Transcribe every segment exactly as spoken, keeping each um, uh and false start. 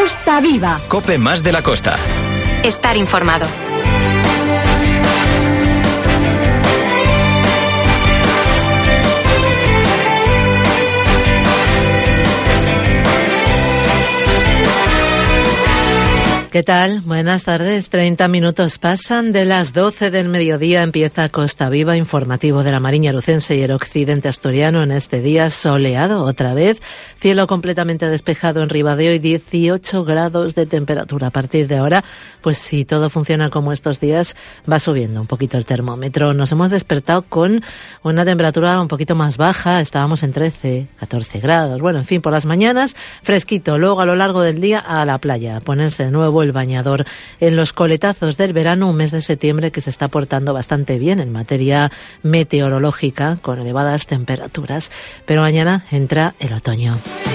Costa Viva. COPE más de la costa. Estar informado. ¿Qué tal? Buenas tardes. treinta minutos pasan de las doce del mediodía. Empieza Costa Viva, informativo de la Mariña Lucense y el occidente asturiano en este día soleado otra vez. Cielo completamente despejado en Ribadeo y dieciocho grados de temperatura. A partir de ahora, pues si todo funciona como estos días, va subiendo un poquito el termómetro. Nos hemos despertado con una temperatura un poquito más baja. Estábamos en trece, catorce grados. Bueno, en fin, por las mañanas, fresquito. Luego, a lo largo del día, a la playa. A ponerse de nuevo el bañador en los coletazos del verano, un mes de septiembre que se está portando bastante bien en materia meteorológica, con elevadas temperaturas. Pero mañana entra el otoño.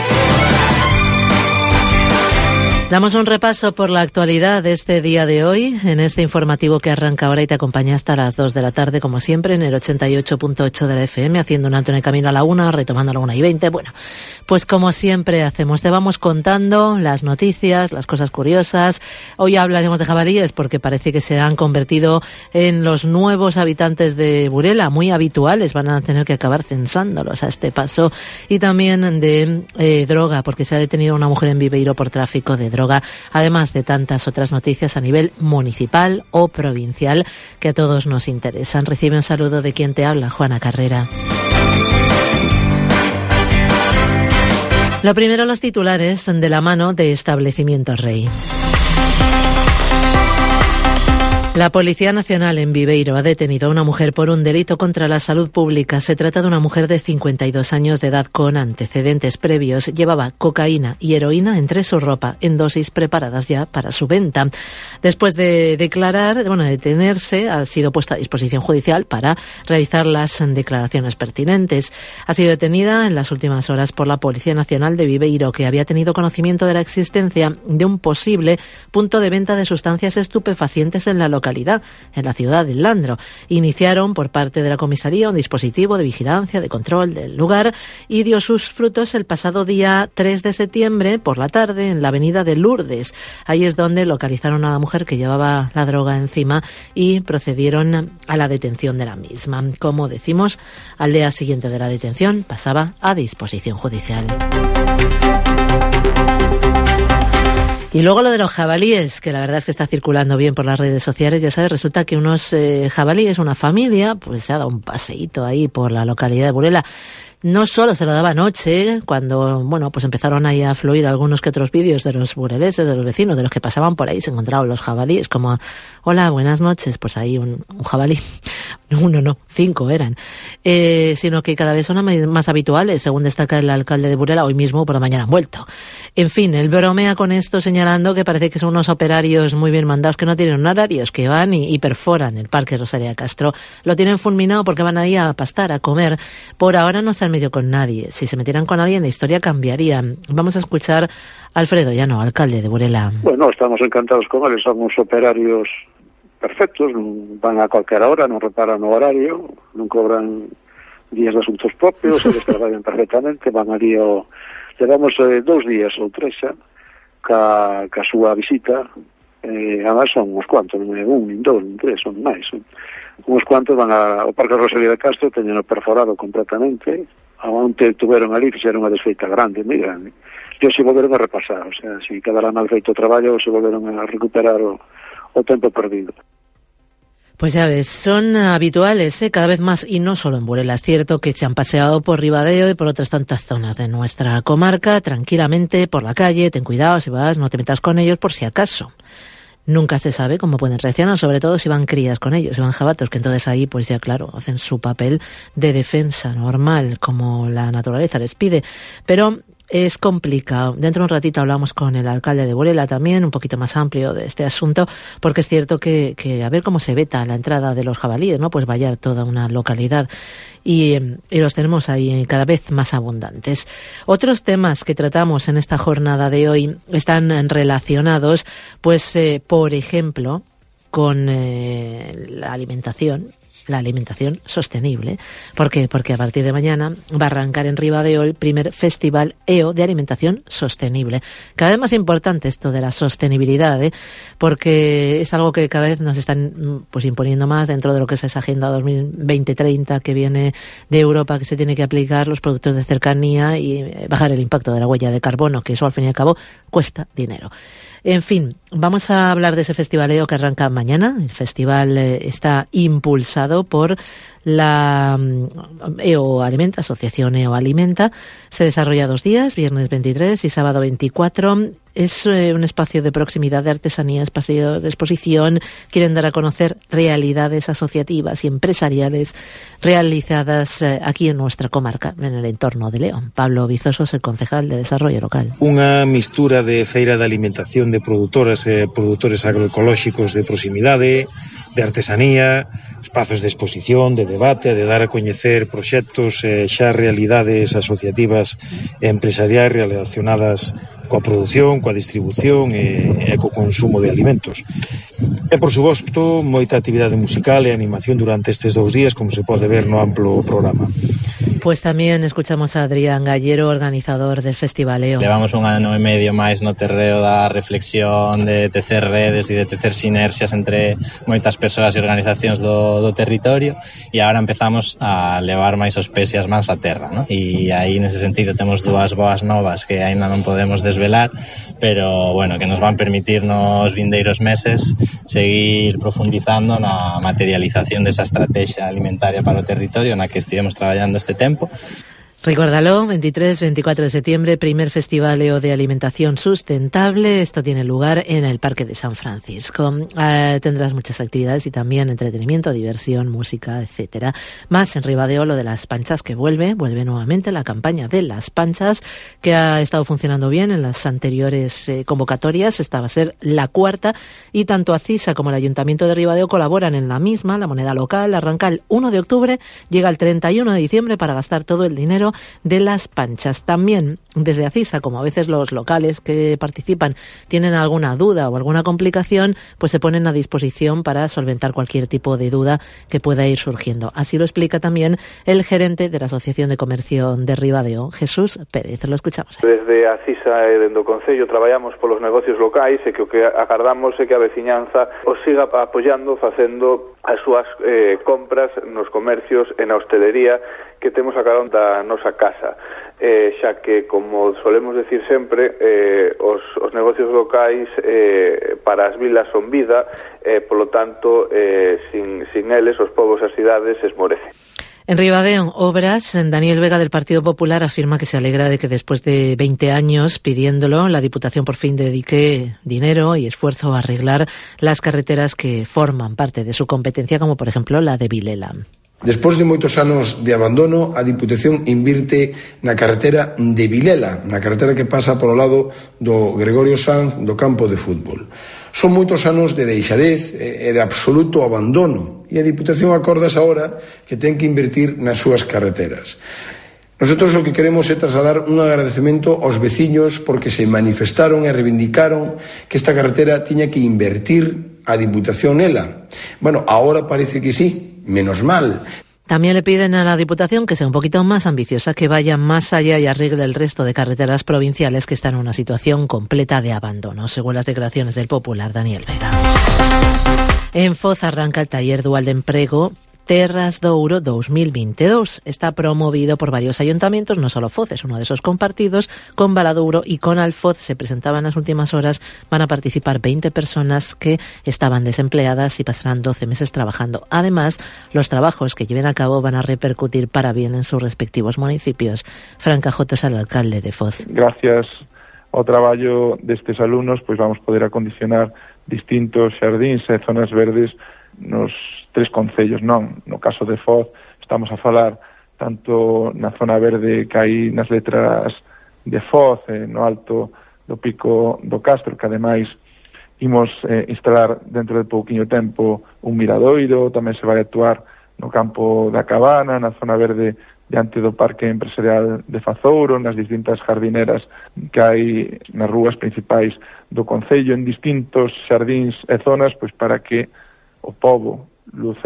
Damos un repaso por la actualidad de este día de hoy, en este informativo que arranca ahora y te acompaña hasta las dos de la tarde, como siempre, en el ochenta y ocho punto ocho de la F M, haciendo un alto en el camino a la una, retomando a la una y veinte. Bueno, pues como siempre hacemos, te vamos contando las noticias, las cosas curiosas. Hoy hablaremos de jabalíes porque parece que se han convertido en los nuevos habitantes de Burela, muy habituales, van a tener que acabar censándolos a este paso. Y también de eh, droga, porque se ha detenido una mujer en Viveiro por tráfico de droga. droga, además de tantas otras noticias a nivel municipal o provincial que a todos nos interesan. Recibe un saludo de quien te habla, Juana Carrera. Lo primero, los titulares de la mano de Establecimientos Rey. La Policía Nacional en Viveiro ha detenido a una mujer por un delito contra la salud pública. Se trata de una mujer de cincuenta y dos años de edad con antecedentes previos. Llevaba cocaína y heroína entre su ropa en dosis preparadas ya para su venta. Después de declarar, bueno, de detenerse, ha sido puesta a disposición judicial para realizar las declaraciones pertinentes. Ha sido detenida en las últimas horas por la Policía Nacional de Viveiro, que había tenido conocimiento de la existencia de un posible punto de venta de sustancias estupefacientes en la localidad. en la ciudad de Landro. Iniciaron por parte de la comisaría un dispositivo de vigilancia, de control del lugar y dio sus frutos el pasado día tres de septiembre por la tarde en la avenida de Lourdes. Ahí es donde localizaron a la mujer que llevaba la droga encima y procedieron a la detención de la misma. Como decimos, al día siguiente de la detención pasaba a disposición judicial. Y luego lo de los jabalíes, que la verdad es que está circulando bien por las redes sociales. Ya sabes, resulta que unos eh, jabalíes, una familia, pues se ha dado un paseíto ahí por la localidad de Burela. No solo se lo daba anoche, cuando, bueno, pues empezaron ahí a fluir algunos que otros vídeos de los bureleses, de los vecinos, de los que pasaban por ahí, se encontraban los jabalíes, como, hola, buenas noches, pues ahí un, un jabalí, uno no, cinco eran, eh, sino que cada vez son más habituales, según destaca el alcalde de Burela, hoy mismo por la mañana han vuelto. En fin, él bromea con esto señalando que parece que son unos operarios muy bien mandados, que no tienen horarios, que van y, y perforan el Parque Rosalía de Castro. Lo tienen fulminado porque van ahí a pastar, a comer. Por ahora no se han metido con nadie. Si se metieran con alguien, la historia cambiaría. Vamos a escuchar a Alfredo Llano, alcalde de Burela. Bueno, estamos encantados con él. Son unos operarios perfectos. Van a cualquier hora, no reparan o horario, non cobran días de asuntos propios, eles traballan perfectamente, van ali ao... Levamos eh, dous días ou tres xa, ca, ca súa visita, eh, además son uns cuantos, non é un, nin dous, nin tres, son máis. Son. Uns cuantos van a, ao Parque Rosalía de Castro, teñen perforado completamente, aonde tuveron ali, fixeron unha desfeita grande, moi grande. E se volveron a repasar, o sea, se quedara mal feito o traballo, se volveron a recuperar o, o tempo perdido. Pues ya ves, son habituales, ¿eh? Cada vez más, y no solo en Burela. Es cierto que se han paseado por Ribadeo y por otras tantas zonas de nuestra comarca, tranquilamente, por la calle. Ten cuidado, si vas, no te metas con ellos por si acaso. Nunca se sabe cómo pueden reaccionar, sobre todo si van crías con ellos, si van jabatos, que entonces ahí, pues ya claro, hacen su papel de defensa normal, como la naturaleza les pide. Pero es complicado. Dentro de un ratito hablamos con el alcalde de Burela también, un poquito más amplio de este asunto, porque es cierto que, que a ver cómo se veta la entrada de los jabalíes, ¿no? Pues vallar toda una localidad. Y, y los tenemos ahí cada vez más abundantes. Otros temas que tratamos en esta jornada de hoy están relacionados, pues, eh, por ejemplo, con eh, la alimentación. la alimentación sostenible. ¿Por qué? Porque a partir de mañana va a arrancar en Ribadeo el primer Festival E O de Alimentación Sostenible. Cada vez más importante esto de la sostenibilidad, ¿eh? Porque es algo que cada vez nos están pues imponiendo más dentro de lo que es esa Agenda dos mil veinte treinta que viene de Europa, que se tiene que aplicar los productos de cercanía y bajar el impacto de la huella de carbono, que eso al fin y al cabo cuesta dinero. En fin, vamos a hablar de ese Festival E O que arranca mañana. El festival eh, está impulsado por la E O Alimenta, Asociación E O Alimenta. Se desarrolla dos días, viernes veintitrés y sábado veinticuatro. Es eh, un espacio de proximidad de artesanías, paseos de exposición. Quieren dar a conocer realidades asociativas y empresariales realizadas eh, aquí en nuestra comarca, en el entorno de León. Pablo Vizoso es el concejal de Desarrollo Local. Unha mistura de feira de alimentación de produtoras e produtores agroecolóxicos de proximidade, de artesanía, espazos de exposición, de debate, de dar a coñecer proxectos e xa realidades asociativas e empresariais relacionadas coa produción, coa distribución e, e co consumo de alimentos. E, por suposto, moita actividade musical e animación durante estes dous días, como se pode ver no amplo programa. Pues también escuchamos a Adrián Gallero, organizador del Festival E O. Levamos un ano e medio máis no terreo da reflexión, de tecer redes e de tecer sinerxias entre moitas persoas e organizacións do, do territorio, e agora empezamos a levar máis os pés e as mans a terra, ¿no? E aí, nese sentido, temos dúas boas novas que aínda non podemos desvelar, pero, bueno, que nos van permitir nos vindeiros meses seguir profundizando na materialización desa estrategia alimentaria para o territorio na que estivemos traballando este tempo. Recuérdalo, veintitrés veinticuatro de septiembre, primer Festival E O de Alimentación Sustentable. Esto tiene lugar en el Parque de San Francisco. Eh, tendrás muchas actividades y también entretenimiento, diversión, música, etcétera. Más en Ribadeo, lo de las panchas que vuelve, vuelve nuevamente la campaña de las panchas, que ha estado funcionando bien en las anteriores eh, convocatorias. Esta va a ser la cuarta y tanto Acisa como el Ayuntamiento de Ribadeo colaboran en la misma. La moneda local arranca el uno de octubre, llega el treinta y uno de diciembre para gastar todo el dinero de las panchas. También desde Acisa, como a veces los locales que participan tienen alguna duda o alguna complicación, pues se ponen a disposición para solventar cualquier tipo de duda que pueda ir surgiendo. Así lo explica también el gerente de la Asociación de Comercio de Ribadeo, Jesús Pérez. Lo escuchamos. Desde Acisa e dende o Concello traballamos polos negocios locais e que o que agardamos é que a veciñanza os siga apoiando, facendo as súas eh, compras nos comercios e na hostelería que temos a carón da nosa casa, eh, xa que, como solemos decir sempre, eh, os, os negocios locais eh, para as vilas son vida, e, eh, polo tanto, eh, sin, sin eles, os povos e as cidades esmorecen. En Ribadeo, obras. Daniel Vega, del Partido Popular, afirma que se alegra de que después de veinte años pidiéndolo, la Diputación por fin dedique dinero y esfuerzo a arreglar las carreteras que forman parte de su competencia, como por ejemplo la de Vilela. Despois de moitos anos de abandono, a Diputación invirte na carretera de Vilela, na carretera que pasa polo lado do Gregorio Sanz do campo de fútbol. Son moitos anos de deixadez e de absoluto abandono, e a Diputación acordas agora que ten que invertir nas súas carreteras. Nosotros o que queremos é trasladar un agradecemento aos veciños porque se manifestaron e reivindicaron que esta carretera tiña que invertir a Diputación nela. Bueno, ahora parece que sí. Menos mal. También le piden a la Diputación que sea un poquito más ambiciosa, que vaya más allá y arregle el resto de carreteras provinciales que están en una situación completa de abandono, según las declaraciones del popular Daniel Vega. En Foz arranca el taller dual de empleo Terras do Ouro dos mil veintidós. Está promovido por varios ayuntamientos, no solo Foz, es uno de esos compartidos. Con Valadouro y con Alfoz se presentaba en las últimas horas. Van a participar veinte personas que estaban desempleadas y pasarán doce meses trabajando. Además, los trabajos que lleven a cabo van a repercutir para bien en sus respectivos municipios. Fran Cajoto es el alcalde de Foz. Gracias ao traballo destes alumnos, pois vamos poder acondicionar distintos xardíns e zonas verdes nos tres concellos, non? No caso de Foz, estamos a falar tanto na zona verde que hai nas letras de Foz, eh, no alto do Pico do Castro, que ademais imos eh, instalar dentro de pouquiño tempo un miradoiro. Tamén se vai actuar no campo da Cabana, na zona verde diante do Parque Empresarial de Fazouro, nas distintas jardineras que hai nas rúas principais do concello, en distintos xardíns e zonas, pois para que o pobo luza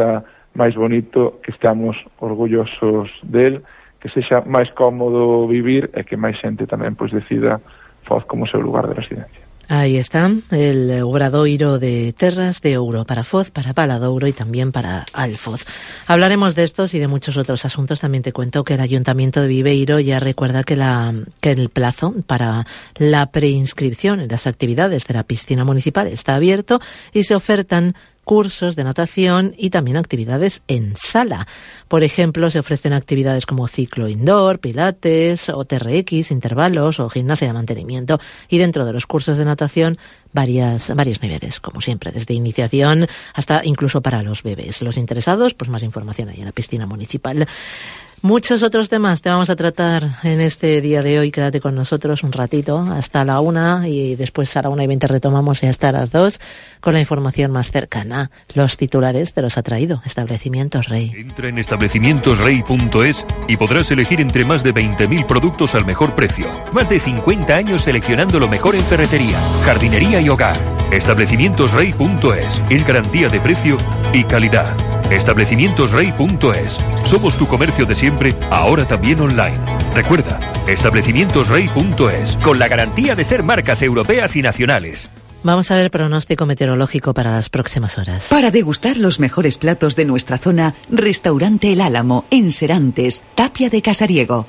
máis bonito, que estamos orgullosos del, que sexa máis cómodo vivir e que máis xente tamén pois decida Foz como seu lugar de residencia. Ahí está el Obradoiro de Terras de Ouro para Foz, para Paladouro y también para Alfoz. Hablaremos de estos y de muchos otros asuntos. También te cuento que el Ayuntamiento de Viveiro ya recuerda que, la, que el plazo para la preinscripción en las actividades de la piscina municipal está abierto y se ofertan cursos de natación y también actividades en sala. Por ejemplo, se ofrecen actividades como ciclo indoor, pilates, o T R X, intervalos o gimnasia de mantenimiento. Y dentro de los cursos de natación, varias, varios niveles, como siempre, desde iniciación hasta incluso para los bebés. Los interesados, pues más información ahí en la piscina municipal. Muchos otros temas te vamos a tratar en este día de hoy. Quédate con nosotros un ratito hasta la una y después a la una y veinte retomamos y hasta las dos con la información más cercana. Los titulares te los ha traído Establecimientos Rey. Entra en establecimientos rey punto es y podrás elegir entre más de veinte mil productos al mejor precio. Más de cincuenta años seleccionando lo mejor en ferretería, jardinería y hogar. establecimientos rey punto es es garantía de precio y calidad. establecimientos rey punto es. Somos tu comercio de siempre, ahora también online. Recuerda, establecimientos rey punto es, con la garantía de ser marcas europeas y nacionales. Vamos a ver el pronóstico meteorológico para las próximas horas. Para degustar los mejores platos de nuestra zona, Restaurante El Álamo, en Serantes, Tapia de Casariego.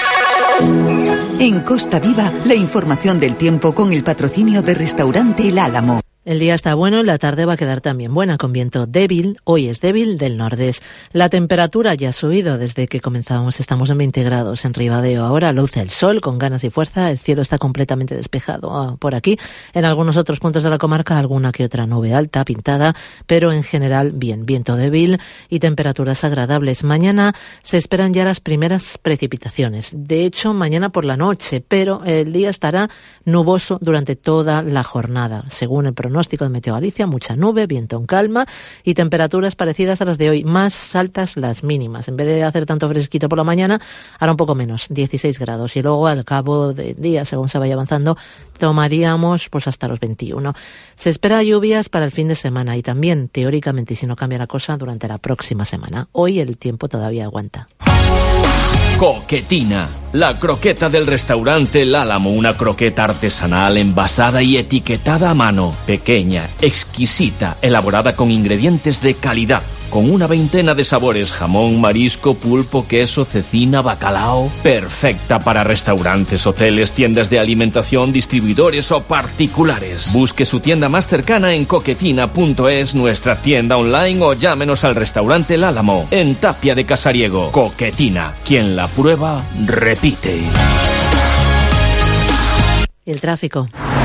En Costa Viva, la información del tiempo con el patrocinio de Restaurante El Álamo. El día está bueno y la tarde va a quedar también buena, con viento débil. Hoy es débil del nordés. La temperatura ya ha subido desde que comenzábamos. Estamos en veinte grados en Ribadeo. Ahora luce el sol con ganas y fuerza. El cielo está completamente despejado por aquí. En algunos otros puntos de la comarca, alguna que otra nube alta, pintada, pero en general bien. Viento débil y temperaturas agradables. Mañana se esperan ya las primeras precipitaciones. De hecho, mañana por la noche, pero el día estará nuboso durante toda la jornada, según el pronóstico de Meteo Galicia. Mucha nube, viento en calma y temperaturas parecidas a las de hoy, más altas las mínimas. En vez de hacer tanto fresquito por la mañana, hará un poco menos, dieciséis grados, y luego al cabo del día, según se vaya avanzando, tomaríamos pues hasta los veintiuno. Se espera lluvias para el fin de semana y también, teóricamente, y si no cambia la cosa, durante la próxima semana. Hoy el tiempo todavía aguanta. Coquetina, la croqueta del restaurante El Álamo, una croqueta artesanal envasada y etiquetada a mano, pequeña, exquisita, elaborada con ingredientes de calidad, con una veintena de sabores: jamón, marisco, pulpo, queso, cecina, bacalao. Perfecta para restaurantes, hoteles, tiendas de alimentación, distribuidores o particulares. Busque su tienda más cercana en coquetina punto es, nuestra tienda online, o llámenos al restaurante El Álamo, en Tapia de Casariego. Coquetina, quien la prueba, repite. ¿Y el tráfico?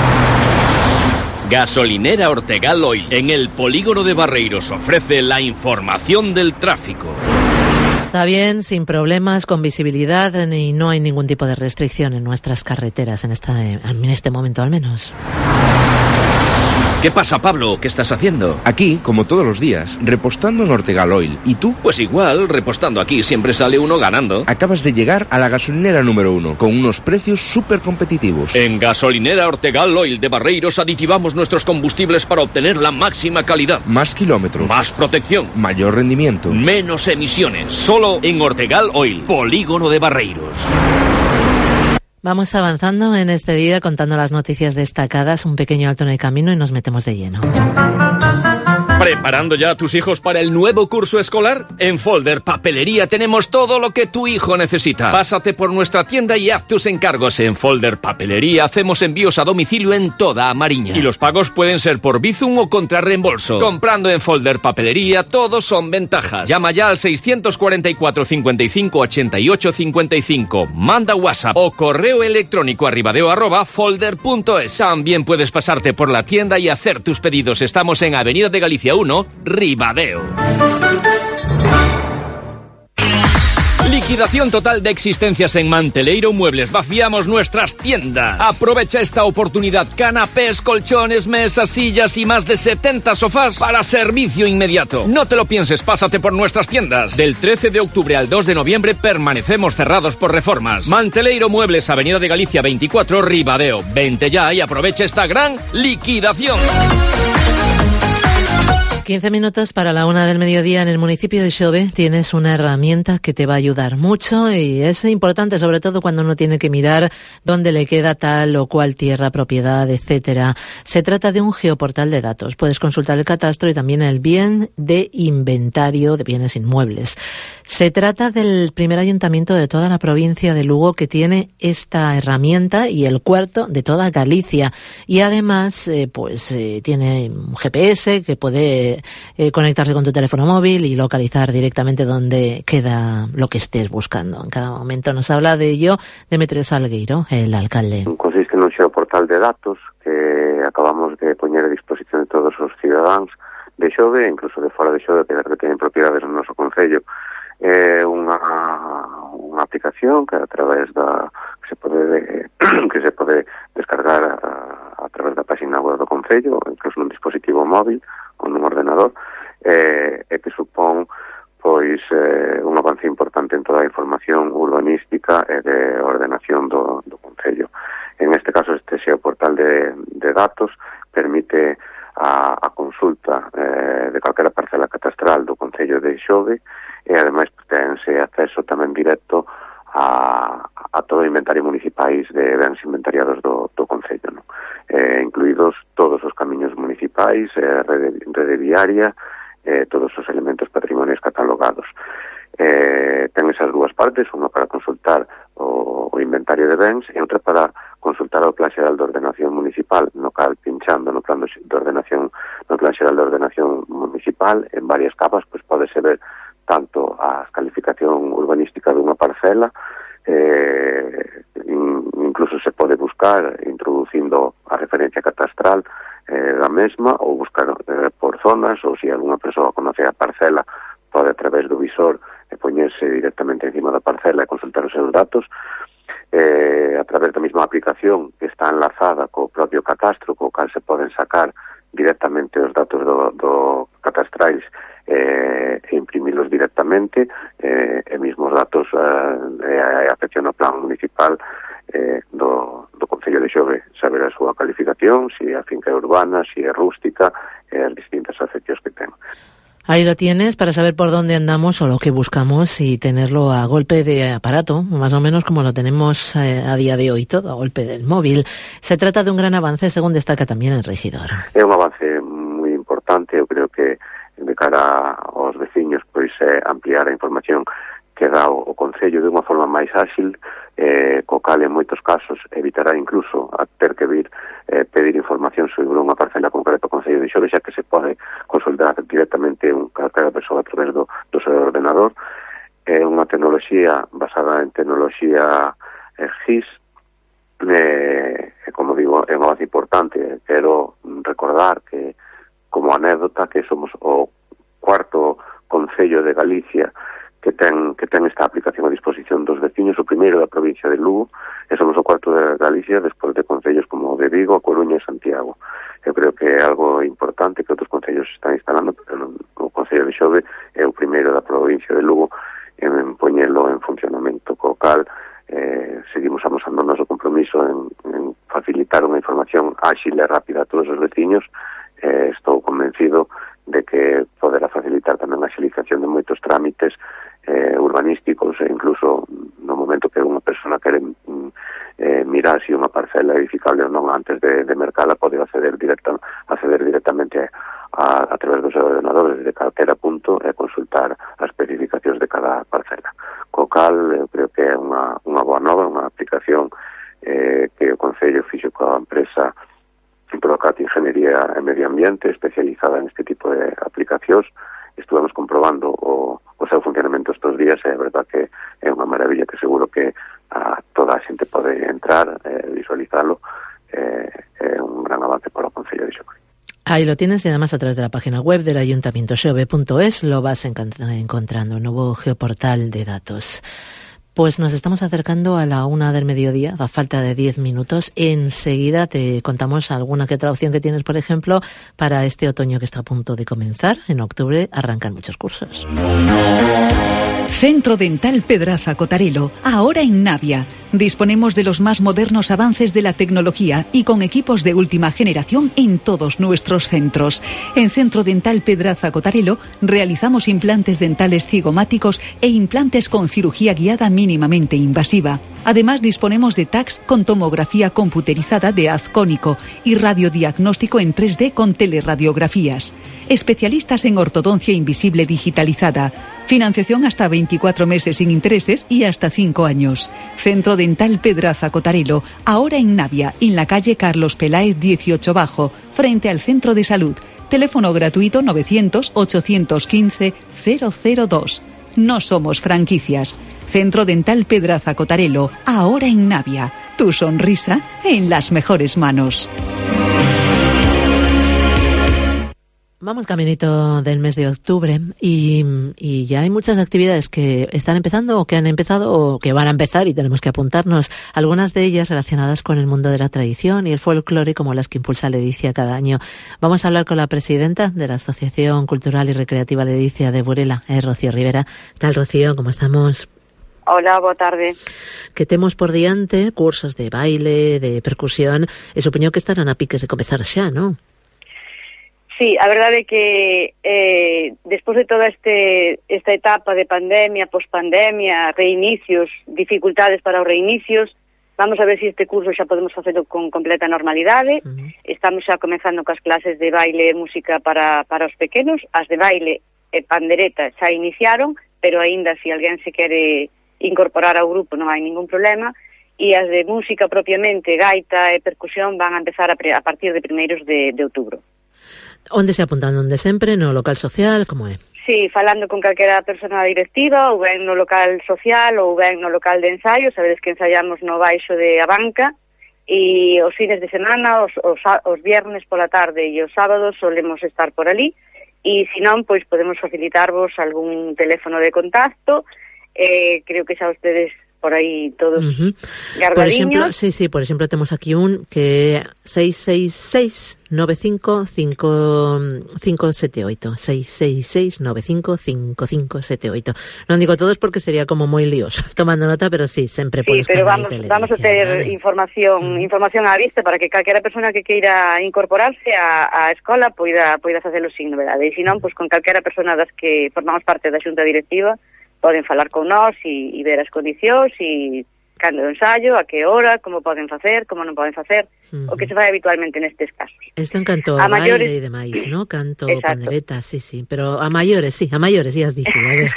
Gasolinera Ortegal Oil, en el polígono de Barreiros, ofrece la información del tráfico. Está bien, sin problemas, con visibilidad, y no hay ningún tipo de restricción en nuestras carreteras en, esta, en este momento al menos. ¿Qué pasa, Pablo? ¿Qué estás haciendo? Aquí, como todos los días, repostando en Ortegal Oil. ¿Y tú? Pues igual, repostando aquí siempre sale uno ganando. Acabas de llegar a la gasolinera número uno, con unos precios súper competitivos. En Gasolinera Ortegal Oil de Barreiros aditivamos nuestros combustibles para obtener la máxima calidad. Más kilómetros. Más protección. Mayor rendimiento. Menos emisiones. Solo en Ortegal Oil, polígono de Barreiros. Vamos avanzando en este día contando las noticias destacadas, un pequeño alto en el camino y nos metemos de lleno. ¿Preparando ya a tus hijos para el nuevo curso escolar? En Folder Papelería tenemos todo lo que tu hijo necesita. Pásate por nuestra tienda y haz tus encargos. En Folder Papelería hacemos envíos a domicilio en toda Mariña. Y los pagos pueden ser por Bizum o contra reembolso. Comprando en Folder Papelería, todos son ventajas. Llama ya al seiscientos cuarenta y cuatro, cincuenta y cinco, ochenta y ocho, cincuenta y cinco. Manda WhatsApp o correo electrónico a ribadeo arroba folder punto es. También puedes pasarte por la tienda y hacer tus pedidos. Estamos en Avenida de Galicia uno, Ribadeo. Liquidación total de existencias en Manteleiro Muebles. Vaciamos nuestras tiendas. Aprovecha esta oportunidad. Canapés, colchones, mesas, sillas y más de setenta sofás para servicio inmediato. No te lo pienses, pásate por nuestras tiendas. Del trece de octubre al dos de noviembre permanecemos cerrados por reformas. Manteleiro Muebles, Avenida de Galicia veinticuatro, Ribadeo. Vente ya y aprovecha esta gran liquidación. quince minutos para la una del mediodía. En el municipio de Xove tienes una herramienta que te va a ayudar mucho y es importante, sobre todo cuando uno tiene que mirar dónde le queda tal o cual tierra, propiedad, etcétera. Se trata de un geoportal de datos. Puedes consultar el catastro y también el bien de inventario de bienes inmuebles. Se trata del primer ayuntamiento de toda la provincia de Lugo que tiene esta herramienta y el cuarto de toda Galicia. Y además, eh, pues eh, tiene un G P S que puede Eh, conectarse con tu teléfono móvil y localizar directamente dónde queda lo que estés buscando en cada momento. Nos habla de ello Demetrio Salgueiro, el alcalde. Consiste nun xeoportal de datos que acabamos de poñer a disposición de todos os cidadáns de Xove, incluso de fora de Xove, que teñen propiedades no noso concello. É unha, unha aplicación que a través da que se pode que se pode descargar a, a través da página web do concello, incluso nun dispositivo móvil ou nun ordenador, eh, e que supón pois eh, un avance importante en toda a información urbanística e de ordenación do, do concello. En este caso, este xeoportal de, de datos permite a, a consulta eh, de calquera parcela catastral do concello de Xove e ademais tense acceso tamén directo a, a todo o inventario municipais de bens inventariados do, do concello, non? Eh, incluídos todos os camiños municipais, eh, rede, rede viaria, eh, todos os elementos patrimoniais catalogados. Eh, ten esas dúas partes, unha para consultar o, o inventario de bens e outra para consultar o plan xeral de ordenación municipal, no cal pinchando no plan de ordenación, no plan xeral de ordenación municipal en varias capas, pois podese ver tanto a calificación urbanística dunha parcela, eh, incluso se pode buscar introducindo a referencia catastral eh, da mesma ou buscar eh, por zonas, ou se alguna persoa conoce a parcela pode a través do visor e poñerse directamente encima da parcela e consultar os seus datos. Eh, a través da mesma aplicación que está enlazada co propio catastro, co cal se poden sacar directamente os datos do, do catastrais eh, e imprimilos directamente, eh, e mismos datos eh, e afección ao plan municipal eh, do, do Concello de Xove, saber a súa calificación, se a finca é urbana, se é rústica, e as distintas afeccións que ten. Ahí lo tienes para saber por dónde andamos o lo que buscamos y tenerlo a golpe de aparato, más o menos como lo tenemos eh, a día de hoy todo, a golpe del móvil. Se trata de un gran avance, según destaca también el regidor. É un avance moi importante, eu creo que de cara aos veciños pois é ampliar a información que dá o, o Concello de unha forma máis áxil, eh, co cal en moitos casos evitará incluso a ter que vir eh, pedir información sobre unha parcela concreta ao Concello de Xove, xa que se pode consultar directamente un, cada persoa a través do, do seu ordenador. É unha tecnoloxía basada en tecnoloxía eh, G I S, eh, como digo, é un avance importante. Quero recordar que, como anécdota, que somos o cuarto Concello de Galicia que ten que ten esta aplicación a disposición dos veciños, o primeiro da provincia de Lugo, e somos o cuarto de Galicia despois de concellos como de Vigo, A Coruña e Santiago. Eu creo que é algo importante que outros concellos están instalando, pero o Concello de Xove é o primeiro da provincia de Lugo en poñelo en funcionamento, co cal eh, seguimos amosando o noso compromiso en, en facilitar unha información áxil e rápida a todos os veciños. Eh, estou convencido de que poderá facilitar tamén a agilización de moitos trámites eh, urbanísticos e incluso no momento que unha persona quere eh, mirar se unha parcela edificable ou non antes de, de mercala, pode acceder, directa, acceder directamente a, a través dos ordenadores desde calquera punto e consultar as especificacións de cada parcela. Co cal, eu creo que é unha, unha boa nova, unha aplicación eh, que o Concello fixo coa empresa Procat Ingeniería e Medio Ambiente, especializada en este tipo de aplicacións. Estuvamos comprobando o, o seu funcionamento estes días e é verdad que é unha maravilla que seguro que a toda a xente pode entrar e eh, visualizalo. É eh, un gran avance para o Concello de Xove. Ahí lo tienes y además a través de la página web del ayuntamiento xove punto es lo vas encontrando, un nuevo geoportal de datos. Pues nos estamos acercando a la una del mediodía, a falta de diez minutos. Enseguida te contamos alguna que otra opción que tienes, por ejemplo, para este otoño que está a punto de comenzar. En octubre arrancan muchos cursos. Centro Dental Pedraza Cotarelo, ahora en Navia. Disponemos de los más modernos avances de la tecnología y con equipos de última generación en todos nuestros centros. En Centro Dental Pedraza Cotarelo realizamos implantes dentales cigomáticos e implantes con cirugía guiada mínimamente invasiva. Además, disponemos de T A C con tomografía computerizada de haz cónico y radiodiagnóstico en tres D con teleradiografías. Especialistas en ortodoncia invisible digitalizada. Financiación hasta veinticuatro meses sin intereses y hasta cinco años. Centro Dental Pedraza Cotarelo, ahora en Navia, en la calle Carlos Peláez dieciocho Bajo, frente al Centro de Salud. Teléfono gratuito novecientos, ochocientos quince, cero cero dos. No somos franquicias. Centro Dental Pedraza Cotarelo, ahora en Navia. Tu sonrisa en las mejores manos. Vamos caminito del mes de octubre y, y ya hay muchas actividades que están empezando o que han empezado o que van a empezar y tenemos que apuntarnos. Algunas de ellas relacionadas con el mundo de la tradición y el folclore, como las que impulsa Ledicia cada año. Vamos a hablar con la presidenta de la Asociación Cultural y Recreativa Ledicia de Burela, eh, Rocío Rivera. ¿Qué tal, Rocío? ¿Cómo estamos? Hola, boa tarde. Que temos por diante cursos de baile, de percusión, e supoño que estarán a piques de comezar xa, non? Sí, a verdade é que eh, despois de toda este esta etapa de pandemia, pospandemia, reinicios, dificultades para os reinicios, vamos a ver se si este curso xa podemos facelo con completa normalidade. Uh-huh. Estamos xa comenzando coas clases de baile e música para, para os pequenos. As de baile e pandereta xa iniciaron, pero aínda se alguén se quere incorporar ao grupo non hai ningún problema. E as de música propiamente, gaita e percusión, van a empezar a, pre, a partir de primeiros de, de outubro. Onde se apuntan? Onde sempre? No local social? Como é? Sí, falando con calquera persona directiva, ou ben no local social, ou ben no local de ensaio. Sabedes que ensaiamos no baixo de a banca, e os fines de semana, os, os, os viernes pola tarde e os sábados solemos estar por ali, e se non, pois podemos facilitarvos algún teléfono de contacto. Eh, creo que xa ustedes por aí todos uh-huh. guardadiños. Por exemplo, sí, sí, por exemplo, temos aquí un que é seis seis seis, nove cinco cinco, cinco sete oito, seis seis seis, nove cinco cinco, cinco sete oito. Non digo todos porque sería como moi lioso tomando nota, pero sí, sempre sí, polos pero canais vamos, de Ledicia, vamos a ter ¿vale? información uh-huh. información á vista para que calquera persona que queira incorporarse á, á escola poida, poida facelo sin novedade. E se non, pois con calquera persona das que formamos parte da xunta directiva poden falar con nós e, e ver as condicións e cando o ensayo, a que hora, como poden facer, como non poden facer, uh-huh. o que se fai habitualmente nestes casos. Isto en canto a mayores... baile e demais, ¿no? Canto, exacto. Pandereta, sí, sí, pero a maiores, sí, a maiores, ya has dicho, a ver.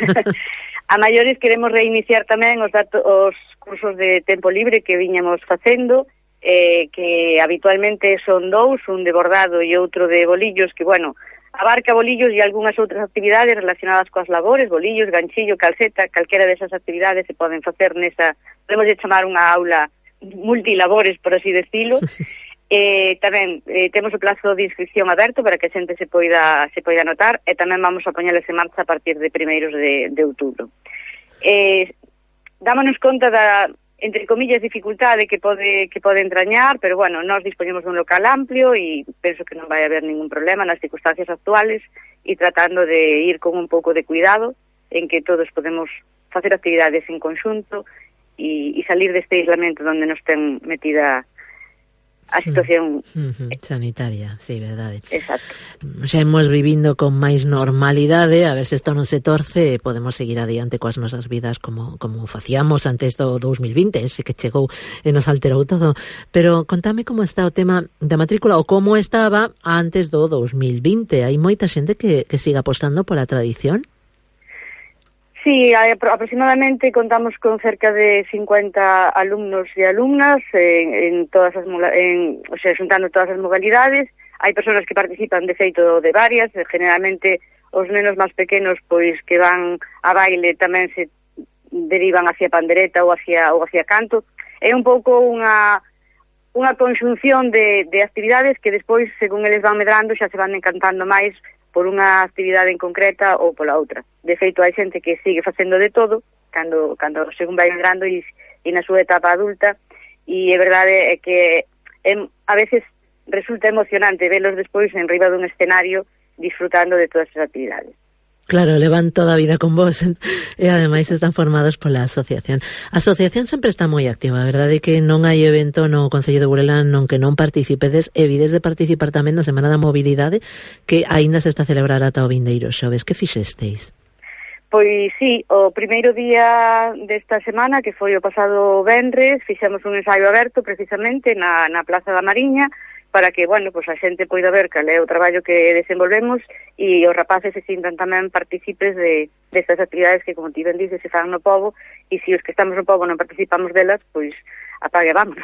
A maiores queremos reiniciar tamén os, datos, os cursos de tempo libre que viñamos facendo, eh, que habitualmente son dous, un de bordado e outro de bolillos, que, bueno, abarca bolillos e algunhas outras actividades relacionadas coas labores, bolillos, ganchillo, calceta, calquera desas actividades se poden facer nesa, podemos chamar unha aula multilabores, por así decirlo. eh, tamén eh, temos o plazo de inscripción aberto para que a xente se poida, se poida anotar, e tamén vamos a poñeles en marcha a partir de primeiros de, de outubro. Eh, dámonos conta da, entre comillas, dificultade que pode que pode entrañar, pero bueno, nós dispoñemos dun local amplio e penso que non vai haber ningún problema nas circunstancias actuales, e tratando de ir con un pouco de cuidado en que todos podemos facer actividades en conxunto e, e salir deste aislamiento onde nos ten metida a situación uh-huh. sanitaria, sí, verdade. Exacto. Xa hemos vivindo con máis normalidade, a ver se isto non se torce e podemos seguir adiante coas nosas vidas como como facíamos antes do dous mil vinte, ese que chegou e nos alterou todo. Pero contame como está o tema da matrícula ou como estaba antes do dous mil vinte. Hai moita xente que, que siga apostando pola tradición? Sí, aproximadamente contamos con cerca de cincuenta alumnos e alumnas en, en todas as en, o sea, xuntando todas as modalidades. Hai persoas que participan de feito de varias, generalmente os nenos máis pequenos pois que van a baile tamén se derivan hacia pandereta ou hacia ou hacia canto. É un pouco unha unha conxunción de, de actividades que despois, según eles van medrando, xa se van encantando máis por unha actividade en concreta ou pola outra. De feito, hai xente que sigue facendo de todo, cando, cando según vai medrando e, e na súa etapa adulta, e é verdade é que é, a veces resulta emocionante velos despois en riba dun escenario disfrutando de todas as actividades. Claro, levan toda a vida con vos e ademais están formados pola asociación. A asociación sempre está moi activa, a verdade é que non hai evento no Concello de Burela non que non participedes e vides de participar tamén na Semana da Mobilidade que aínda se está a celebrar ata o vindeiro xoves. Que fixesteis? Pois sí, o primeiro día desta semana, que foi o pasado venres, fixemos un ensaio aberto precisamente na, na Plaza da Mariña, para que, bueno, pues a xente poida ver cal é o traballo que desenvolvemos e os rapaces se sintan tamén partícipes de destas actividades que, como ti ben dices, se fan no pobo, e se os que estamos no pobo non participamos delas, pois apague, vamos.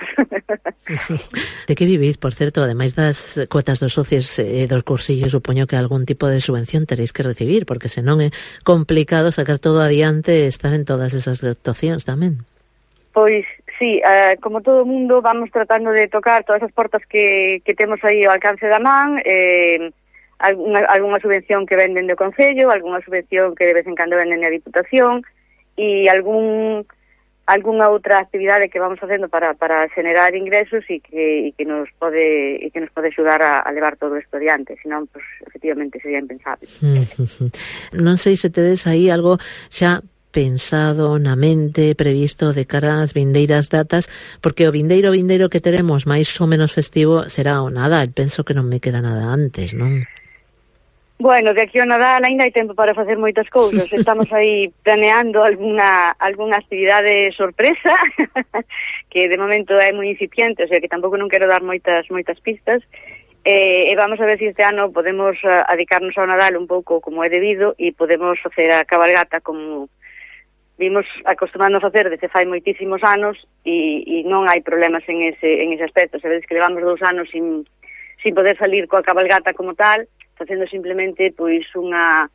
De que vivéis, por certo, ademais das cuotas dos socios e dos cursillos, supoño que algún tipo de subvención teréis que recibir, porque senón é complicado sacar todo adiante e estar en todas esas actuacións tamén. Pois sí, uh, como todo o mundo vamos tratando de tocar todas as portas que, que temos aí ao alcance da man, eh, alguna, alguna subvención que venden do Concello, alguna subvención que de vez en cando venden da Diputación e algún algunha outra actividade que vamos facendo para, para generar ingresos e que, e que nos pode e que nos pode axudar a, a levar todo isto adiante, senón, pues, efectivamente sería impensable. Uh-huh. Non sei se tedes aí algo xa pensado na mente, previsto de cara ás vindeiras datas, porque o vindeiro vindeiro que teremos máis ou menos festivo será o Nadal. Penso que non me queda nada antes, non? Bueno, de aquí ao Nadal ainda hai tempo para facer moitas cousas. Estamos aí planeando alguna alguna actividade sorpresa que de momento é moi incipiente, o sea que tampouco non quero dar moitas moitas pistas. Eh, e vamos a ver se este ano podemos uh, adicarnos ao Nadal un pouco como é debido e podemos facer a cabalgata como vimos acostumando a facer desde fai moitísimos anos e, e non hai problemas en ese, en ese aspecto. Sabedes que levamos dous anos sin, sin poder salir coa cabalgata como tal, facendo simplemente pois unha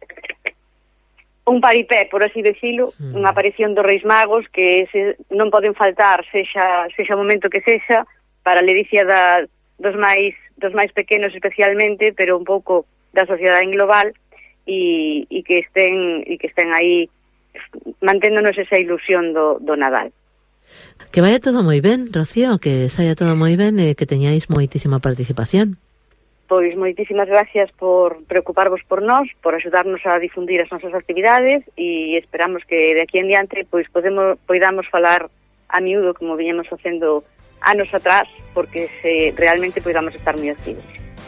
un paripé, por así decirlo, mm. unha aparición dos Reis Magos que se, non poden faltar, sexa, sexa o momento que sexa, para a ledicia da, dos máis dos máis pequenos especialmente, pero un pouco da sociedade en global e, e que estén e que estén aí manténdonos esa ilusión do, do Nadal. Que vaya todo moi ben, Rocío, que saia todo moi ben e que teñáis moitísima participación. Pois moitísimas gracias por preocuparvos por nós, por axudarnos a difundir as nosas actividades e esperamos que de aquí en diante pois podemos poidamos falar a miúdo como viñemos facendo anos atrás, porque se realmente poidamos estar moi activos.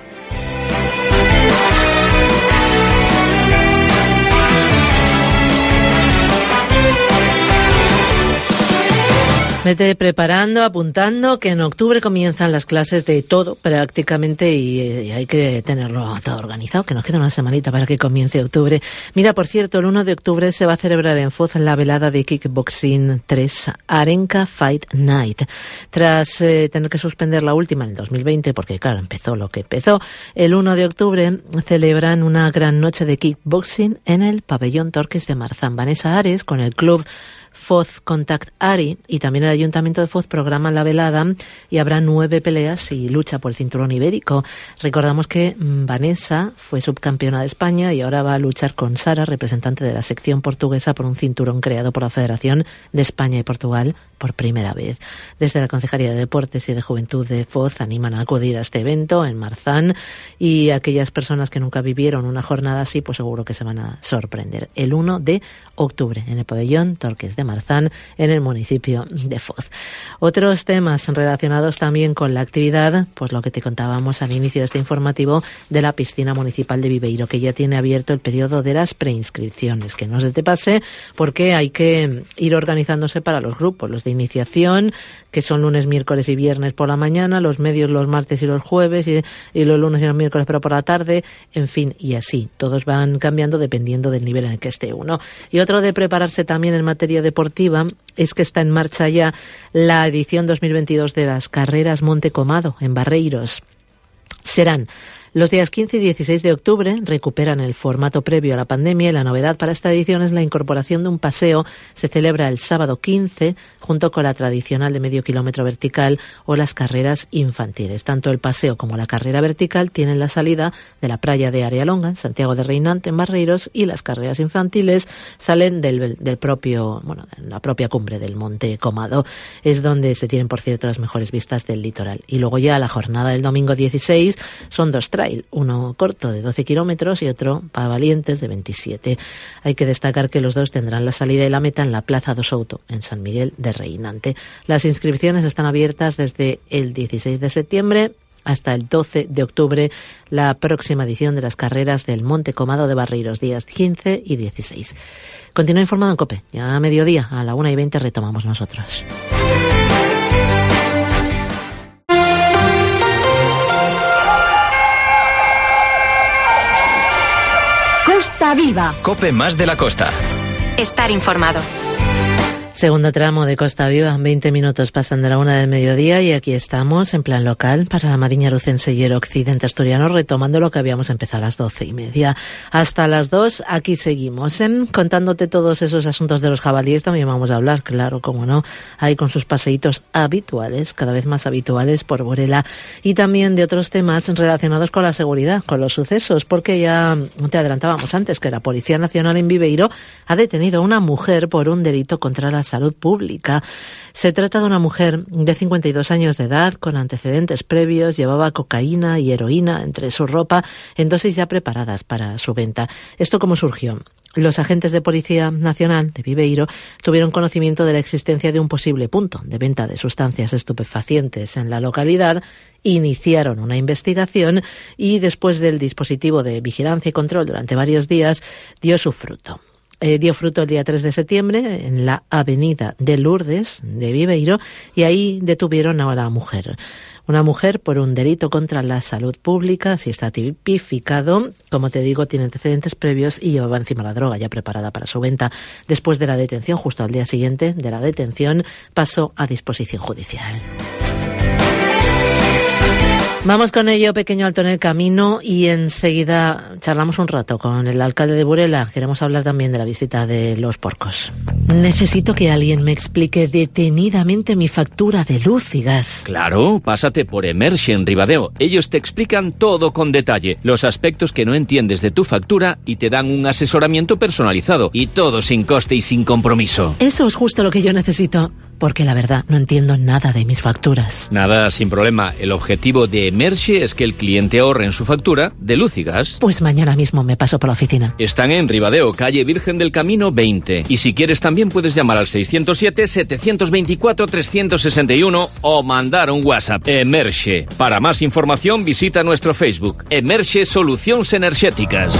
Vete preparando, apuntando, que en octubre comienzan las clases de todo prácticamente y, y hay que tenerlo todo organizado, que nos queda una semanita para que comience octubre. Mira, por cierto, el uno de octubre se va a celebrar en Foz la velada de Kickboxing tres, Arenca Fight Night. Tras eh, tener que suspender la última en el dos mil veinte, porque claro, empezó lo que empezó, el uno de octubre celebran una gran noche de kickboxing en el pabellón Torques de Marzán. Vanessa Ares, con el club Foz Contact Ari y también el Ayuntamiento de Foz programan la velada y habrá nueve peleas y lucha por el cinturón ibérico. Recordamos que Vanessa fue subcampeona de España y ahora va a luchar con Sara, representante de la sección portuguesa, por un cinturón creado por la Federación de España y Portugal por primera vez. Desde la Concejalía de Deportes y de Juventud de Foz animan a acudir a este evento en Marzán y aquellas personas que nunca vivieron una jornada así, pues seguro que se van a sorprender. El uno de octubre en el pabellón Torques de Marzán, en el municipio de Foz. Otros temas relacionados también con la actividad, pues lo que te contábamos al inicio de este informativo de la piscina municipal de Viveiro, que ya tiene abierto el periodo de las preinscripciones. Que no se te pase, porque hay que ir organizándose para los grupos, los de iniciación, que son lunes, miércoles y viernes por la mañana, los medios los martes y los jueves, y, y los lunes y los miércoles pero por la tarde, en fin, y así. Todos van cambiando dependiendo del nivel en el que esté uno. Y otro de prepararse también en materia deportiva es que está en marcha ya la edición dos mil veintidós de las carreras Monte Comado en Barreiros. Serán los días quince y dieciséis de octubre, recuperan el formato previo a la pandemia y la novedad para esta edición es la incorporación de un paseo. Se celebra el sábado quince, junto con la tradicional de medio kilómetro vertical o las carreras infantiles. Tanto el paseo como la carrera vertical tienen la salida de la playa de Arealonga, en Santiago de Reinante, en Barreiros, y las carreras infantiles salen del, del propio, bueno, de la propia cumbre del Monte Comado. Es donde se tienen, por cierto, las mejores vistas del litoral. Y luego ya la jornada del domingo dieciséis son dos tramos. trail, uno corto de doce kilómetros y otro para valientes de veintisiete. Hay que destacar que los dos tendrán la salida y la meta en la Plaza do Souto, en San Miguel de Reinante. Las inscripciones están abiertas desde el dieciséis de septiembre hasta el doce de octubre, la próxima edición de las carreras del Monte Comado de Barreiros, días quince y dieciséis. Continúa informado en COPE. Ya a mediodía, a la una y veinte, retomamos nosotros. Costa Viva. COPE más de la costa. Estar informado. Segundo tramo de Costa Viva, veinte minutos pasan de la una del mediodía y aquí estamos en plan local para la Mariña Lucense y el occidente asturiano, retomando lo que habíamos empezado a las doce y media. Hasta las dos, aquí seguimos, ¿eh? Contándote todos esos asuntos de los jabalíes. También vamos a hablar, claro, como no, ahí con sus paseitos habituales, cada vez más habituales por Burela, y también de otros temas relacionados con la seguridad, con los sucesos, porque ya te adelantábamos antes que la Policía Nacional en Viveiro ha detenido a una mujer por un delito contra la salud pública. Se trata de una mujer de cincuenta y dos años de edad, con antecedentes previos, llevaba cocaína y heroína entre su ropa en dosis ya preparadas para su venta. ¿Esto cómo surgió? Los agentes de Policía Nacional de Viveiro tuvieron conocimiento de la existencia de un posible punto de venta de sustancias estupefacientes en la localidad, iniciaron una investigación y después del dispositivo de vigilancia y control durante varios días dio su fruto. Eh, dio fruto el día tres de septiembre en la avenida de Lourdes de Viveiro y ahí detuvieron a la mujer. Una mujer por un delito contra la salud pública, si está tipificado, como te digo, tiene antecedentes previos y llevaba encima la droga ya preparada para su venta. Después de la detención, justo al día siguiente de la detención, pasó a disposición judicial. Vamos con ello, pequeño alto en el camino, y enseguida charlamos un rato con el alcalde de Burela. Queremos hablar también de la visita de los porcos. Necesito que alguien me explique detenidamente mi factura de luz y gas. Claro, pásate por Emerxe en Ribadeo. Ellos te explican todo con detalle, los aspectos que no entiendes de tu factura y te dan un asesoramiento personalizado. Y todo sin coste y sin compromiso. Eso es justo lo que yo necesito, porque la verdad no entiendo nada de mis facturas. Nada, sin problema. El objetivo de Emerxe es que el cliente ahorre en su factura de luz y gas. Pues mañana mismo me paso por la oficina. Están en Ribadeo, calle Virgen del Camino veinte. Y si quieres también puedes llamar al seiscientos siete, setecientos veinticuatro, trescientos sesenta y uno o mandar un WhatsApp. Emerxe. Para más información visita nuestro Facebook. Emerxe Soluciones Energéticas.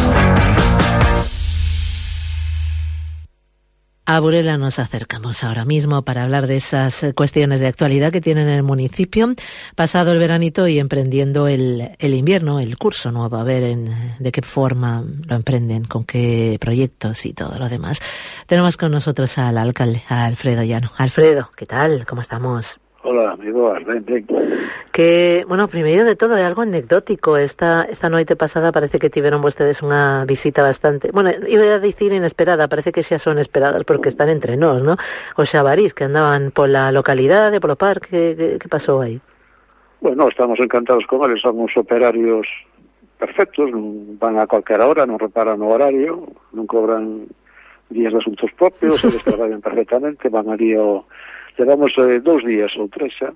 A Burela nos acercamos ahora mismo para hablar de esas cuestiones de actualidad que tienen en el municipio. Pasado el veranito y emprendiendo el, el invierno, el curso nuevo, a ver en, de qué forma lo emprenden, con qué proyectos y todo lo demás. Tenemos con nosotros al alcalde, a Alfredo Llano. Alfredo, ¿qué tal? ¿Cómo estamos? Hola, amigo, ben, ben. Que, bueno, primeiro de todo, é algo anecdótico. Esta esta noite pasada parece que tiveron vostedes unha visita bastante, bueno, iba a dicir inesperada, parece que xa son esperadas porque están entre nós, ¿no? Os xabarís que andaban pola localidade, polo parque, que, que pasou aí? Bueno, estamos encantados con eles, son uns operarios perfectos, non van a calquera hora, non reparan o horario, non cobran días de asuntos propios, eles traballan perfectamente, van ali ao... Levamos eh, dous días ou tres xa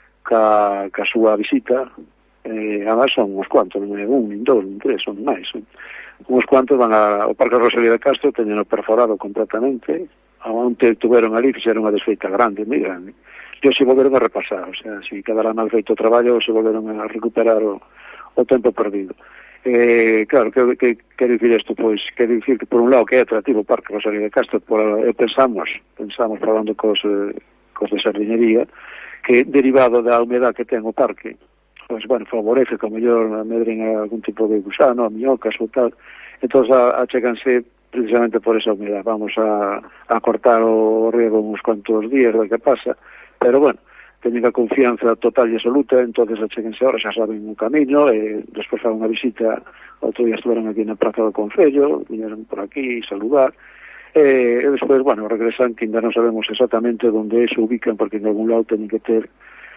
ca, ca súa visita, eh, además son uns cuantos, non é un, nin dous, nin tres, son máis. Son. Uns cuantos van a, ao Parque Rosalía de Castro, teñen perforado completamente, onde tuveron ali, fixeron unha desfeita grande, moi grande. E se volveron a repasar, o sea, se quedara mal feito o traballo, se volveron a recuperar o, o tempo perdido. Eh, claro, que, que quero dicir isto, pois, quero dicir que por un lado que é atractivo o Parque Rosalía de Castro, por, eh, pensamos, pensamos falando cos... Eh, cos de sardinería, que derivado da humedad que ten o parque, pois, bueno, favorece que a mellor medren algún tipo de gusano, miocas ou tal, entón acheganse precisamente por esa humedad. Vamos a, a cortar o riego uns cuantos días do que pasa, pero bueno, teñen a confianza total e absoluta, entonces acheganse ahora, xa saben o camiño, e despois fan unha visita, outro día estuveron aquí na Praza do Concello, viñeron por aquí saludar, Eh, e despois, bueno, regresan, que ainda non sabemos exactamente onde se ubican, porque en algún lado teñen que ter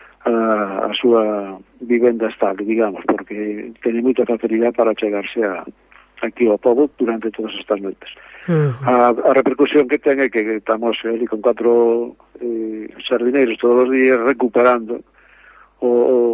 a, a súa vivenda estable, digamos, porque teñen moita facilidade para chegarse a, aquí ao pobo durante todas estas noites. Uh-huh. A, a repercusión que ten é que estamos ali con catro eh, sardineiros todos os días recuperando o, o,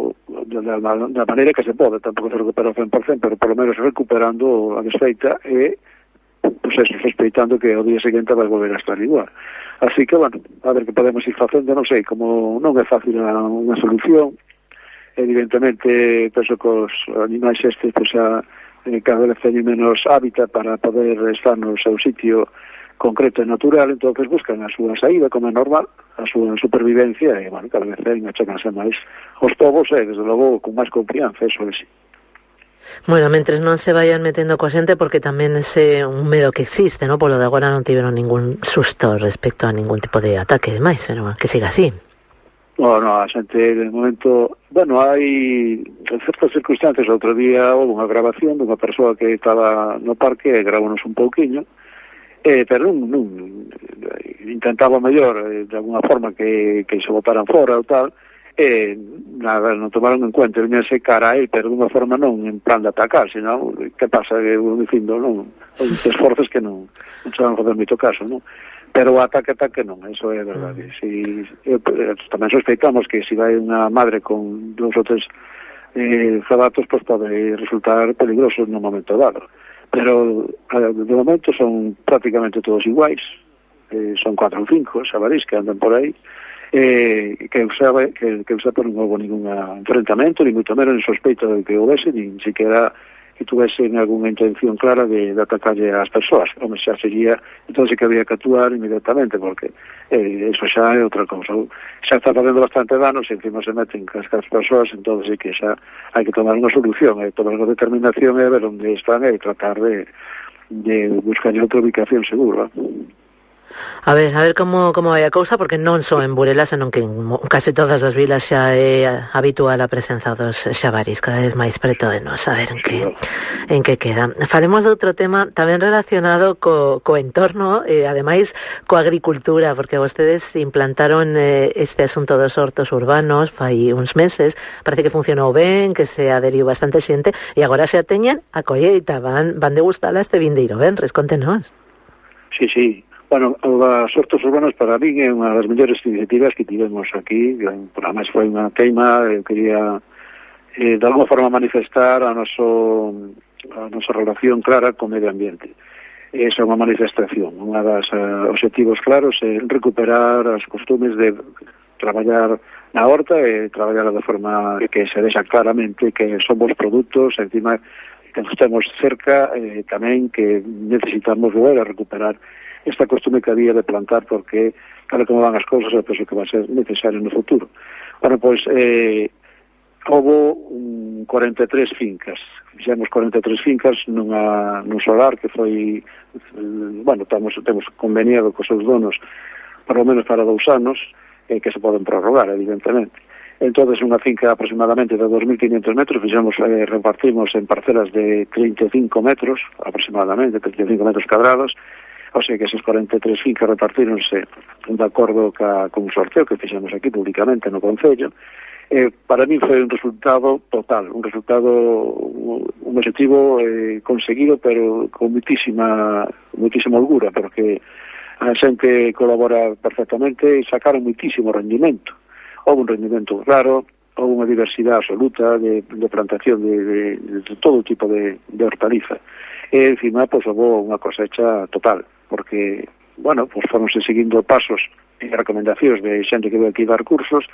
recuperando da, da maneira que se pode, tampouco se recupera ao cen por cento, pero polo menos recuperando a desfeita e pues eso, respeitando que ao día seguinte vai volver a estar igual. Así que, bueno, a ver que podemos ir facendo, non sei, como non é fácil unha solución, evidentemente, penso que os animais estes, pues, a, eh, cada vez teñen menos hábitat para poder estar no seu sitio concreto e natural, entón buscan a súa saída, como é normal, a súa supervivencia, e, bueno, cada vez teñen achacanse máis os povos, e, desde logo, con máis confianza, eso é sí. Bueno, mentres non se vayan metendo coa xente, porque tamén ese un medo que existe, ¿no? Polo de agora non tiveron ningún susto respecto a ningún tipo de ataque e demais, pero que siga así. No, no, a xente, de momento, bueno, hai certas circunstancias. Outro día houve unha grabación dunha persoa que estaba no parque e grabounos un pouquiño, eh, pero non, non intentaba mellor, eh, de alguna forma, que, que se botaran fora ou tal, e nada, non tomaron en cuenta, viñase cara a él, pero de unha forma non en plan de atacar, senón, que pasa, que eu dicindo, non, os esforzos que non, non se van a fazer moito caso, non? Pero o ataque, ataque non, eso é verdade. Si, eu, tamén sospeitamos que se vai unha madre con dous ou tres eh, zapatos, pois pode resultar peligroso no momento dado. Pero de momento son prácticamente todos iguais, eh, son cuatro ou cinco xabarís que andan por aí, eh, que eu sabe que, que eu sabe non houve ningún enfrentamento, ni moito menos en sospeita de que houvese, nin siquiera que tuvesen algunha intención clara de, de atacarlle ás persoas. Home, xa sería, entón que había que actuar inmediatamente, porque eh, eso xa é outra cousa. Xa está facendo bastante danos e encima se meten cas as persoas, entón é que xa hai que tomar unha solución, e tomar unha determinación e ver onde están e tratar de, de buscar outra ubicación segura. A ver, a ver como, como vai a cousa, porque non só en Burela, senón que en case todas as vilas xa é habitual a presenza dos xabarís cada vez máis preto de nós, a ver en que, en que queda. Falemos de outro tema tamén relacionado co, co entorno e ademais coa agricultura, porque vostedes implantaron eh, este asunto dos hortos urbanos fai uns meses, parece que funcionou ben, que se aderiu bastante xente e agora xa teñen a colleita, van, van degustala este vindeiro venres, contenos. Sí, sí. Bueno, as hortos urbanos para mí é unha das mellores iniciativas que tivemos aquí, por máis foi unha teima, eu quería eh, de alguma forma manifestar a, noso, a nosa relación clara con o medio ambiente. Esa é unha manifestación, unha das uh, objetivos claros é recuperar as costumes de traballar na horta e traballar de forma que se deixa claramente que son bons produtos, encima que nos temos cerca, eh, tamén que necesitamos volver a recuperar esta costume que había de plantar, porque claro como van as cousas, eu penso que vai ser necesario no futuro. Bueno, pois eh, houve um, cuarenta e tres fincas, fixemos cuarenta e tres fincas nunha, nun solar que foi, bueno, temos, temos conveniado cos seus donos por lo menos para dous anos, eh, que se poden prorrogar, evidentemente. Entón, unha finca aproximadamente de dos mil quinhentos metros, fixemos, eh, repartimos en parcelas de trinta e cinco metros, aproximadamente, trinta e cinco metros cadrados, o sea que esos cuarenta e tres fincas repartíronse de acordo ca, con un sorteo que fixemos aquí públicamente no Concello. Eh, para mí foi un resultado total, un resultado, un objetivo eh, conseguido, pero con muitísima, muitísima holgura, porque a xente colabora perfectamente e sacaron muitísimo rendimento. Houve un rendimento claro, houve unha diversidade absoluta de, de plantación de, de, de todo tipo de, de hortaliza. E encima, pois, houve unha cosecha total, porque, bueno, pois foronse seguindo pasos e recomendacións de xente que veio aquí dar cursos.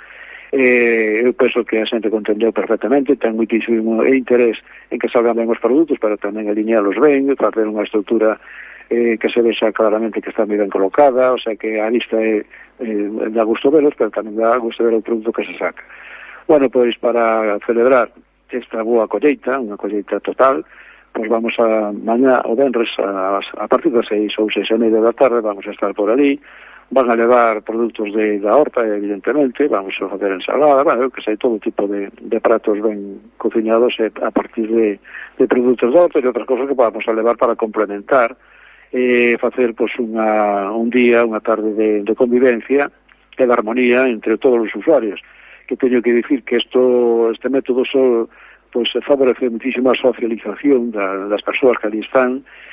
Eh, eu penso que a xente contendeu perfectamente, ten muitísimo interés en que salgan ben os produtos, pero tamén alinealos ben, facer unha estrutura eh, que se vexa claramente que está moi ben colocada, o sea que a vista é eh, dá gusto velos, pero tamén dá gusto ver o produto que se saca. Bueno, pois para celebrar esta boa colleita, unha colleita total, pois vamos a mañá o venres a, a partir das seis ou seis e media da tarde vamos a estar por ali, van a levar produtos de, da horta, evidentemente, vamos a facer ensalada, bueno, que sei, todo tipo de, de pratos ben cociñados a partir de, de produtos da horta e outras cosas que vamos a levar para complementar e facer pois, unha, un día, unha tarde de, de convivencia e de armonía entre todos os usuarios, que teño que dicir que esto, este método só pois se favorece muitísimo a socialización da, das persoas que ali están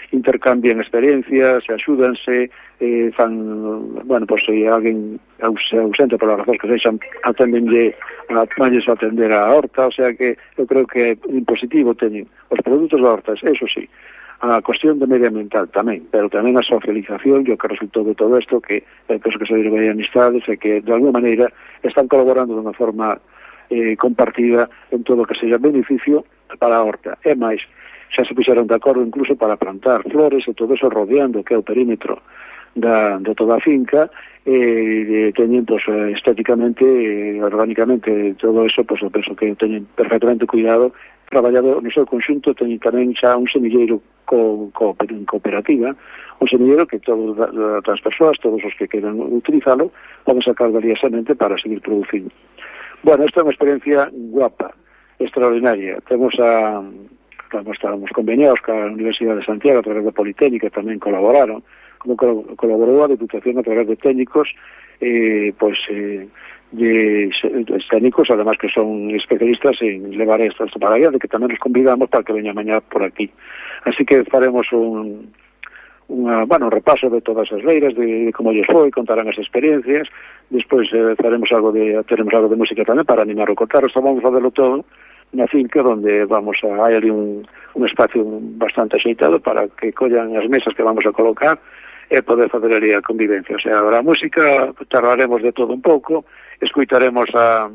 intercambian experiencias, axúdanse, eh, fan, bueno, pois se alguén se ausente por as razóns que sexan, atendenlle a manlles a atender a horta, o sea que eu creo que en positivo teñen os produtos da horta, eso sí, a cuestión de medioambiental tamén, pero tamén a socialización e o que resultou de todo isto, que é que se debe amistades e que de alguma maneira están colaborando de unha forma eh, compartida en todo o que seja beneficio para a horta. E máis, xa se puxeron de acordo incluso para plantar flores e todo eso rodeando que é o perímetro da, de toda a finca, e, e teñen pues, estéticamente e orgánicamente todo eso, pues, eu penso que teñen perfectamente cuidado, traballado no seu conxunto. Teñen tamén xa un semilleiro co, co, en cooperativa, un semilleiro que todas as persoas, todos os que queran utilizalo, poden sacar de a semente para seguir producindo. Bueno, esta é unha experiencia guapa, extraordinaria. Temos a estamos conveniados ca Universidade de Santiago a través da Politécnica, tamén colaboraron, como colaborou a Deputación a través de técnicos, eh, pois, eh, de, de técnicos, además que son especialistas en levar estas para allá, de que tamén nos convidamos para que veña mañá por aquí. Así que faremos un, unha, bueno, un repaso de todas as leiras, de, de como lles foi, contarán as experiencias, despois eh, faremos algo de, teremos algo de música tamén para animar o cotarro. Estamos vamos a facelo todo na finca, onde vamos a, hai ali un, un espacio bastante axeitado para que collan as mesas que vamos a colocar e poder fazer ali a convivencia. O sea, a música, charlaremos de todo un pouco, escuitaremos a,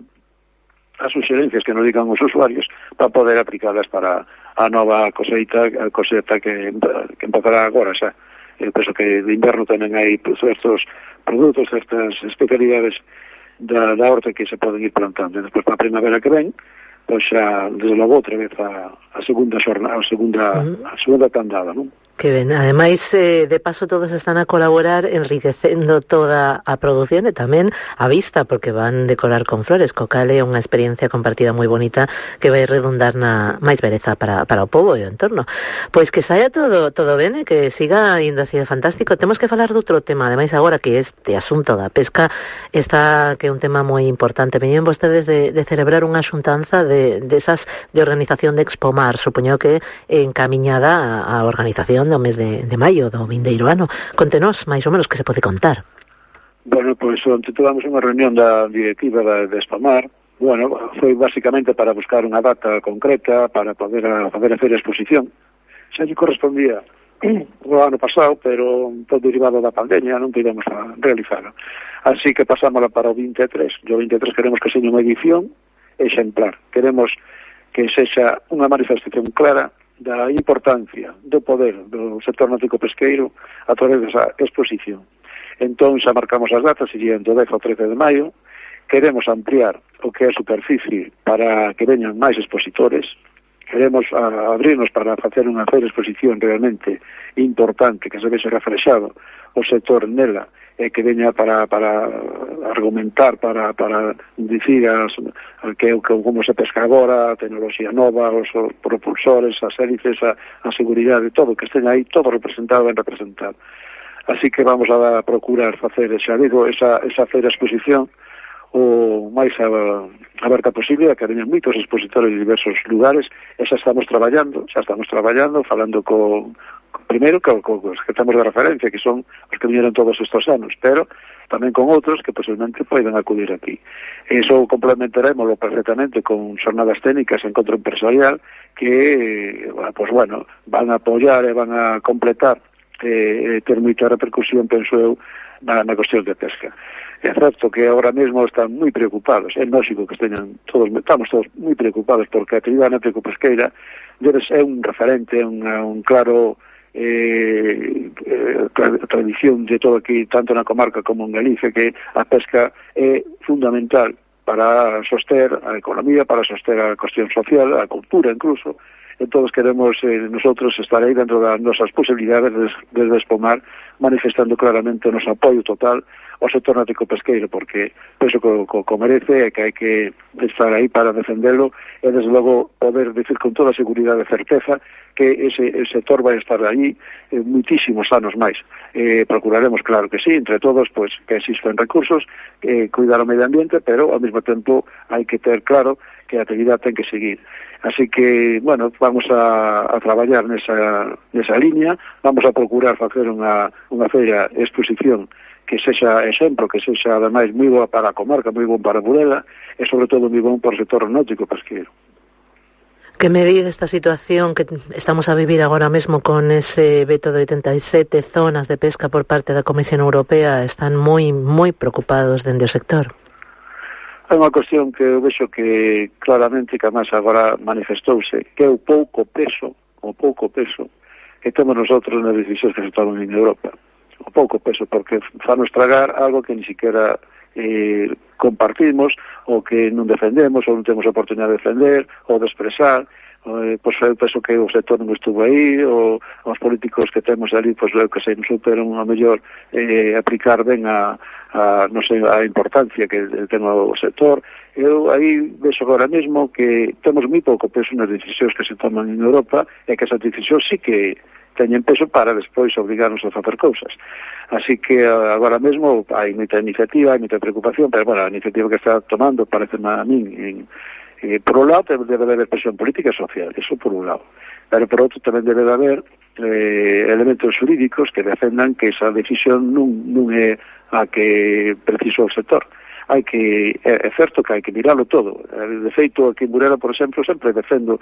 as suxerencias que nos digan os usuarios para poder aplicadas para a nova coseita, a coseita que, que empezará agora xa. Eu penso que de inverno tenen aí pues, estos produtos, estas especialidades da, da horta que se poden ir plantando. E despois para a primavera que ven, pois xa, desde logo, outra vez a, a segunda xornada, a segunda, a segunda tandada, non? Que ben, ademais, eh, de paso todos están a colaborar enriquecendo toda a produción e tamén a vista, porque van decorar con flores, co cal é unha experiencia compartida moi bonita que vai redundar na máis beleza para, para o pobo e o entorno. Pois que saia todo todo ben e que siga indo así de fantástico. Temos que falar de outro tema, ademais agora, que este asunto da pesca está, que é un tema moi importante. Veñen vostedes de, de celebrar unha xuntanza de, de esas de organización de Expomar, supoño que encamiñada a, a organización do mes de, de maio do vindeiro ano. Contenos máis ou menos que se pode contar. Bueno, pois onte tivemos unha reunión da directiva de, de Expomar. Bueno, foi basicamente para buscar unha data concreta para poder a, poder hacer a exposición. Xa lle correspondía o ano pasado, pero todo derivado da pandemia non podemos realizarlo. Así que pasámosla para o vinte e tres. O vinte e tres queremos que seña unha edición exemplar. Queremos que sexa unha manifestación clara da importancia do poder do sector náutico pesqueiro a través desa exposición. Entón, xa marcamos as datas, serían do dez ao trece de maio. Queremos ampliar o que é a superficie para que veñan máis expositores. Queremos a, abrirnos para facer unha feira exposición realmente importante, que se vexe reflexado o sector nela, e que veña para, para argumentar, para, para dicir as, que, que como se pesca agora, a tecnoloxía nova, os propulsores, as hélices, a, a seguridade, todo, que estén aí, todo representado, ben representado. Así que vamos a, a procurar facer, xa digo, esa, esa feira exposición o máis aberta posible, a que veñan moitos expositores de diversos lugares, e xa estamos traballando, xa estamos traballando, falando con, primeiro que os que temos de referencia, que son os que viñeron todos estes anos, pero tamén con outros que posiblemente poden acudir aquí. Iso complementaremoslo perfectamente con xornadas técnicas, encontro empresarial, que, pues bueno, van a apoiar e van a completar e eh, ter moita repercusión, penso eu, na, na cuestión de pesca. É certo que agora mesmo están moi preocupados, é lógico que esteñan todos, estamos todos moi preocupados, porque a actividade náutico-pesqueira debe ser un referente, un, un claro eh, eh, tradición de todo aquí, tanto na comarca como en Galicia, que a pesca é fundamental para soster a economía, para soster a cuestión social, a cultura incluso. E todos queremos eh, nosotros estar aí dentro das nosas posibilidades de, de Expomar, manifestando claramente o noso apoio total ao sector náutico pesqueiro, porque penso que o que merece é que hai que estar aí para defendelo e desde logo poder decir con toda a seguridade e certeza que ese, ese sector vai estar aí eh, muitísimos anos máis. Eh, procuraremos, claro que sí, entre todos, pues, que existen recursos, eh, cuidar o medio ambiente, pero ao mesmo tempo hai que ter claro que que a actividade ten que seguir. Así que, bueno, vamos a, a traballar nesa, nesa liña, vamos a procurar facer unha, unha feira de exposición que sexa exemplo, que sexa ademais moi boa para a comarca, moi bon para Burela e sobre todo moi bon para o sector náutico pesqueiro. Que medida esta situación que estamos a vivir agora mesmo con ese veto de oitenta e sete zonas de pesca por parte da Comisión Europea están moi, moi preocupados dende o sector? É unha cuestión que eu vexo que claramente que además agora manifestouse que é o pouco peso, o pouco peso que temos nosotros nas decisións que se toman en Europa. O pouco peso, porque fanos tragar algo que ni siquiera eh, compartimos ou que non defendemos ou non temos a oportunidade de defender ou de expresar. Eh, pois eu penso que o sector non estuvo aí ou os políticos que temos ali, pois eu que sei, non superan a mellor eh, aplicar ben a, a, non sei, a importancia que ten o sector. Eu aí vexo agora mesmo que temos moi pouco peso nas decisións que se toman en Europa e que esas decisións sí que teñen peso para despois obligarnos a facer cousas. Así que agora mesmo hai moita iniciativa, hai moita preocupación, pero bueno, a iniciativa que está tomando parece a min en, eh, por un lado debe de haber presión política e social, eso por un lado, pero por outro tamén debe de haber eh, elementos jurídicos que defendan que esa decisión non, non é a que preciso o sector. Hai que, é, é certo que hai que miralo todo. De feito, aquí en Burela, por exemplo, sempre defendo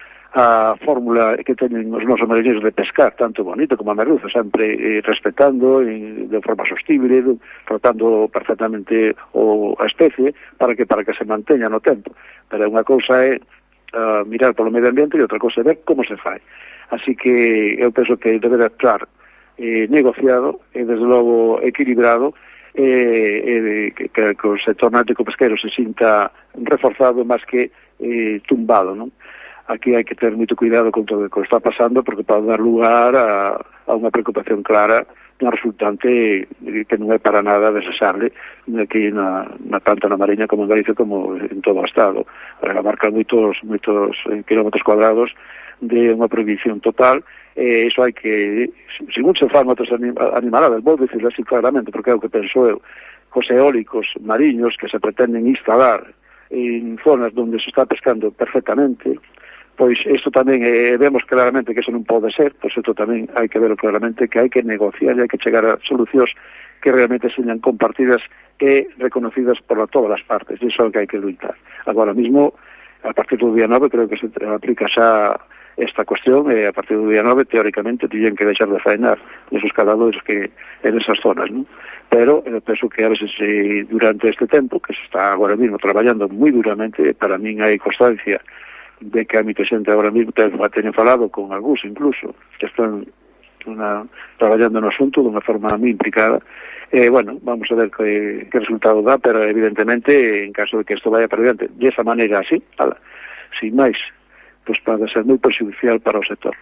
a fórmula que teñen os nosos mariñeiros de pescar, tanto bonito como a merluza, sempre eh, respetando eh, de forma sostible, tratando perfectamente o, a especie para que para que se manteña no tempo. Pero unha cousa é uh, mirar polo medio ambiente e outra cousa é ver como se fai. Así que eu penso que debe de estar eh, negociado e desde logo equilibrado eh, eh, que, que, que o sector náutico pesqueiro se sinta reforzado máis que eh, tumbado, non? Aquí hai que ter moito cuidado con todo o que está pasando porque pode dar lugar a, a unha preocupación clara na resultante que non é para nada desexable aquí na, na tanto na Mariña como en Galicia como en todo o Estado. Abarca moitos, moitos kilómetros cuadrados de unha prohibición total e iso hai que, según se fan outras animaladas, vou dicirlo así claramente porque é o que penso eu, cos eólicos mariños que se pretenden instalar en zonas onde se está pescando perfectamente, pois isto tamén eh, vemos claramente que iso non pode ser, pois isto tamén hai que verlo claramente que hai que negociar e hai que chegar a solucións que realmente señan compartidas e reconocidas por todas as partes, e iso é o que hai que luitar. Agora mismo, a partir do día nove, creo que se aplica xa esta cuestión, e a partir do día nove, teóricamente, tiñen que deixar de faenar esos cadadoiros que en esas zonas, non? Pero eu penso que a veces eh, durante este tempo, que se está agora mismo traballando moi duramente, para min hai constancia de que a moita xente agora mesmo teñen falado con algúns incluso que están una, traballando no asunto dunha forma moi implicada e eh, bueno, vamos a ver que, que resultado dá, pero evidentemente en caso de que isto vaya para diante de esa maneira así, ala, sin máis pois pode ser moi perjudicial para o sector.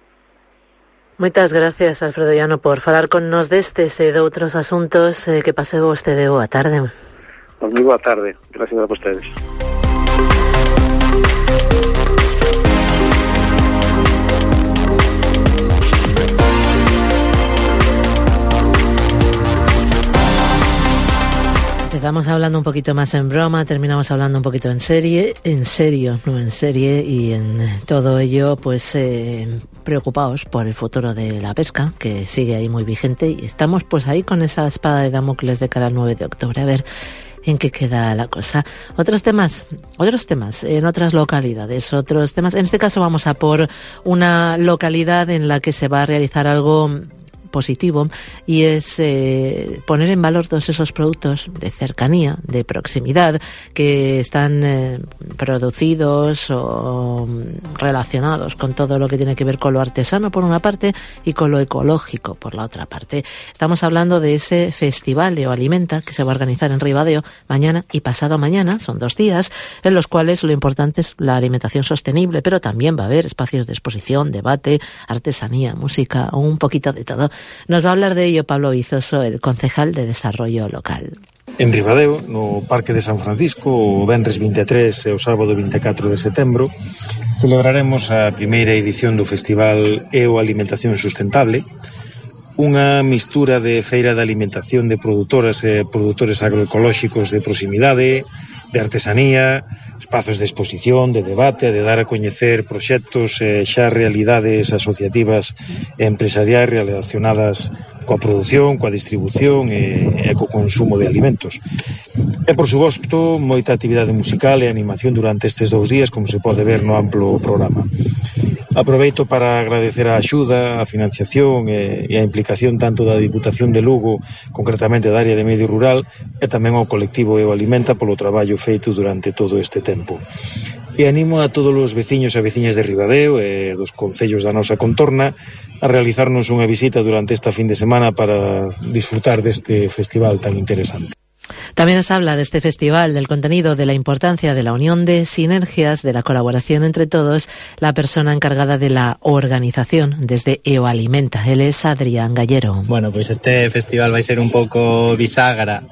Moitas gracias, Alfredo Llano, por falar con nos destes e de outros asuntos. Eh, que pase vostede boa tarde. Pois moi boa tarde, gracias a vostedes. Empezamos hablando un poquito más en broma, terminamos hablando un poquito en serie, en serio, no en serie, y en todo ello, pues eh, preocupados por el futuro de la pesca, que sigue ahí muy vigente, y estamos pues ahí con esa espada de Damocles de cara al nueve de octubre, a ver en qué queda la cosa. Otros temas, otros temas en otras localidades, otros temas, en este caso vamos a por una localidad en la que se va a realizar algo positivo y es eh, poner en valor todos esos productos de cercanía, de proximidad, que están eh, producidos o relacionados con todo lo que tiene que ver con lo artesano por una parte y con lo ecológico por la otra parte. Estamos hablando de ese festival de Alimenta que se va a organizar en Ribadeo mañana y pasado mañana, son dos días en los cuales lo importante es la alimentación sostenible, pero también va a haber espacios de exposición, debate, artesanía, música, un poquito de todo. Nos va a hablar de ello Pablo Vizoso, el concejal de Desarrollo Local. En Ribadeo, no Parque de San Francisco, o venres vinte e tres e o sábado vinte e catro de setembro, celebraremos a primeira edición do Festival E O Alimentación Sustentable, unha mistura de feira de alimentación de produtoras e produtores agroecolóxicos de proximidade, de artesanía, espazos de exposición, de debate, de dar a coñecer proxectos e xa realidades asociativas e empresariais relacionadas coa produción, coa distribución e, e co consumo de alimentos. E, por suposto, moita actividade musical e animación durante estes dous días, como se pode ver no amplo programa. Aproveito para agradecer a axuda, a financiación e, e a implicación tanto da Diputación de Lugo, concretamente da área de medio rural, e tamén ao colectivo Eu Alimenta polo traballo feito durante todo este tempo. E animo a todos os veciños e veciñas de Ribadeo e dos concellos da nosa contorna a realizarnos unha visita durante esta fin de semana para disfrutar deste festival tan interesante. También nos habla de este festival, del contenido, de la importancia de la unión de sinergias, de la colaboración entre todos, la persona encargada de la organización desde E O Alimenta. Él es Adrián Gallero. Bueno, pues este festival vai ser un pouco bisagra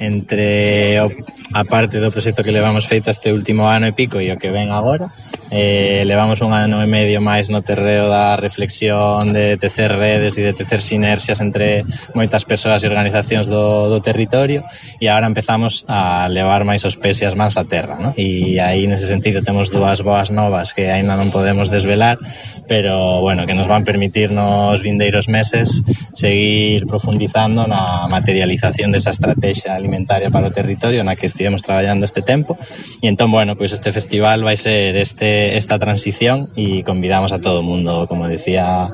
entre, a parte do proxecto que levamos feito este último ano e pico e o que ven agora. Eh, levamos un ano e medio máis no terreo da reflexión, de tecer redes e de tecer sinerxias entre moitas persoas e organizacións do, do territorio, e agora empezamos a levar máis os pés e as mans a terra, ¿no? E aí nese sentido temos dúas boas novas que aínda non podemos desvelar, pero bueno, que nos van permitir nos vindeiros meses seguir profundizando na materialización desa estrategia alimentaria para o territorio na que estivemos traballando este tempo. E entón, bueno, pois pues este festival vai ser este esta transición e convidamos a todo o mundo, como decía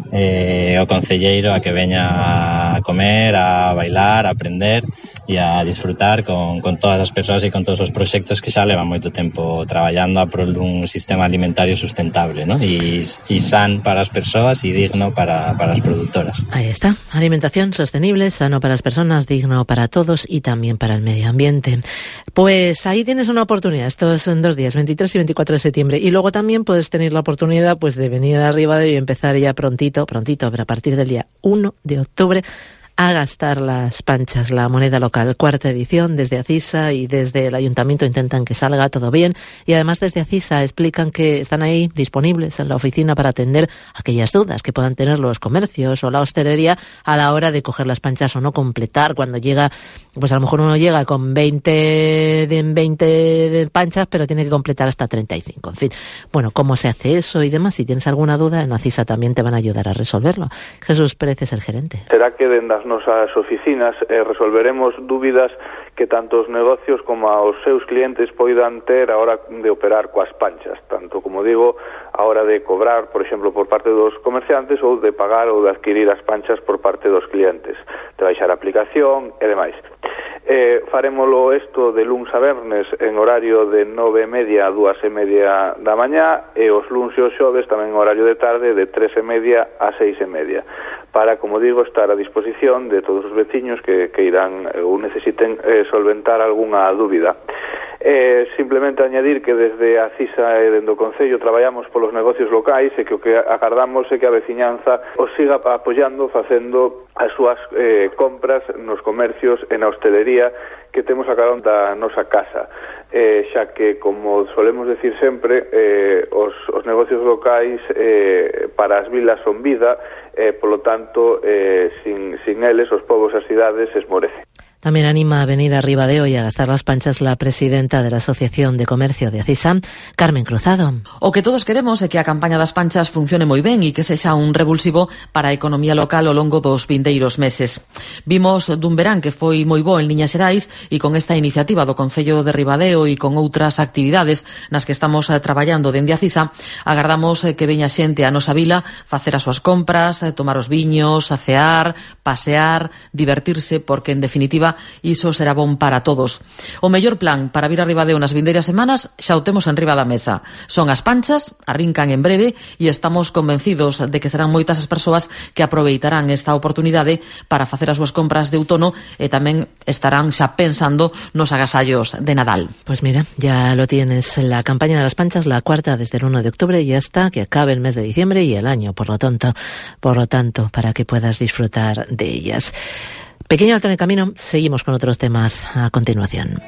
eh, o concelleiro, a que veña a comer, a bailar, a aprender e a disfrutar con, con todas as persoas e con todos os proxectos que xa levan moito tempo traballando a prol dun sistema alimentario sustentable, ¿no? E, e san para as persoas e digno para, para as produtoras. Ahí está, alimentación sostenible, sano para las personas, digno para todos y también para el medio ambiente. Pues ahí tienes una oportunidad, estos son dos días, veintitrés y veinticuatro de septiembre, y luego también puedes tener la oportunidad pues de venir arriba y empezar ya prontito, prontito, pero a partir del día uno de octubre, a gastar las panchas, la moneda local. Cuarta edición desde Acisa, y desde el ayuntamiento intentan que salga todo bien, y además desde Acisa explican que están ahí disponibles en la oficina para atender aquellas dudas que puedan tener los comercios o la hostelería a la hora de coger las panchas o no completar. Cuando llega, pues a lo mejor uno llega con veinte de, veinte de panchas, pero tiene que completar hasta treinta y cinco. En fin, bueno, cómo se hace eso y demás. Si tienes alguna duda, en Acisa también te van a ayudar a resolverlo. Jesús Pérez es el gerente. Será que den das nosas oficinas eh, resolveremos dúbidas que tanto os negocios como aos seus clientes poidan ter a hora de operar coas panchas, tanto, como digo, a hora de cobrar, por exemplo, por parte dos comerciantes, ou de pagar ou de adquirir as panchas por parte dos clientes, de baixar a aplicación e demais. Eh, farémolo isto de luns a vernes en horario de nove e media a dúas e media da mañá, e os luns e os xoves tamén en horario de tarde de tres e media a seis e media, para, como digo, estar a disposición de todos os veciños que, que irán ou necesiten eh, solventar algunha dúbida. Eh, simplemente añadir que desde a CISA e dende o Concello traballamos polos negocios locais, e que o que agardamos é que a veciñanza os siga apoiando, facendo as súas eh, compras nos comercios e na hostelería que temos a carón da nosa casa, eh, xa que, como solemos decir sempre, eh, os, os negocios locais eh, para as vilas son vida, eh, polo tanto, eh, sin, sin eles os povos e as cidades esmorecen. También anima a venir a Ribadeo y a gastar las panchas la presidenta de la Asociación de Comercio de Acisa, Carmen Cruzado. O que todos queremos é que a campaña das panchas funcione moi ben e que sexa un revulsivo para a economía local ao longo dos vindeiros meses. Vimos dun verán que foi moi bo en Liñas Xerais, e con esta iniciativa do Concello de Ribadeo e con outras actividades nas que estamos traballando dende Acisa, agardamos que veña xente a nosa vila facer as súas compras, tomar os viños, acear, pasear, divertirse, porque en definitiva iso será bon para todos. O mellor plan para vir a Ribadeo nas vindeiras semanas xa o temos en riba da mesa. Son as panchas, arrincan en breve, e estamos convencidos de que serán moitas as persoas que aproveitarán esta oportunidade para facer as súas compras de outono, e tamén estarán xa pensando nos agasallos de Nadal. Pues mira, ya lo tienes, la campaña de las panchas, la cuarta desde el uno de octubre, y hasta que acabe el mes de diciembre y el año, por lo tanto, por lo tanto, para que puedas disfrutar de ellas. Pequeño alto en el camino, seguimos con otros temas a continuación.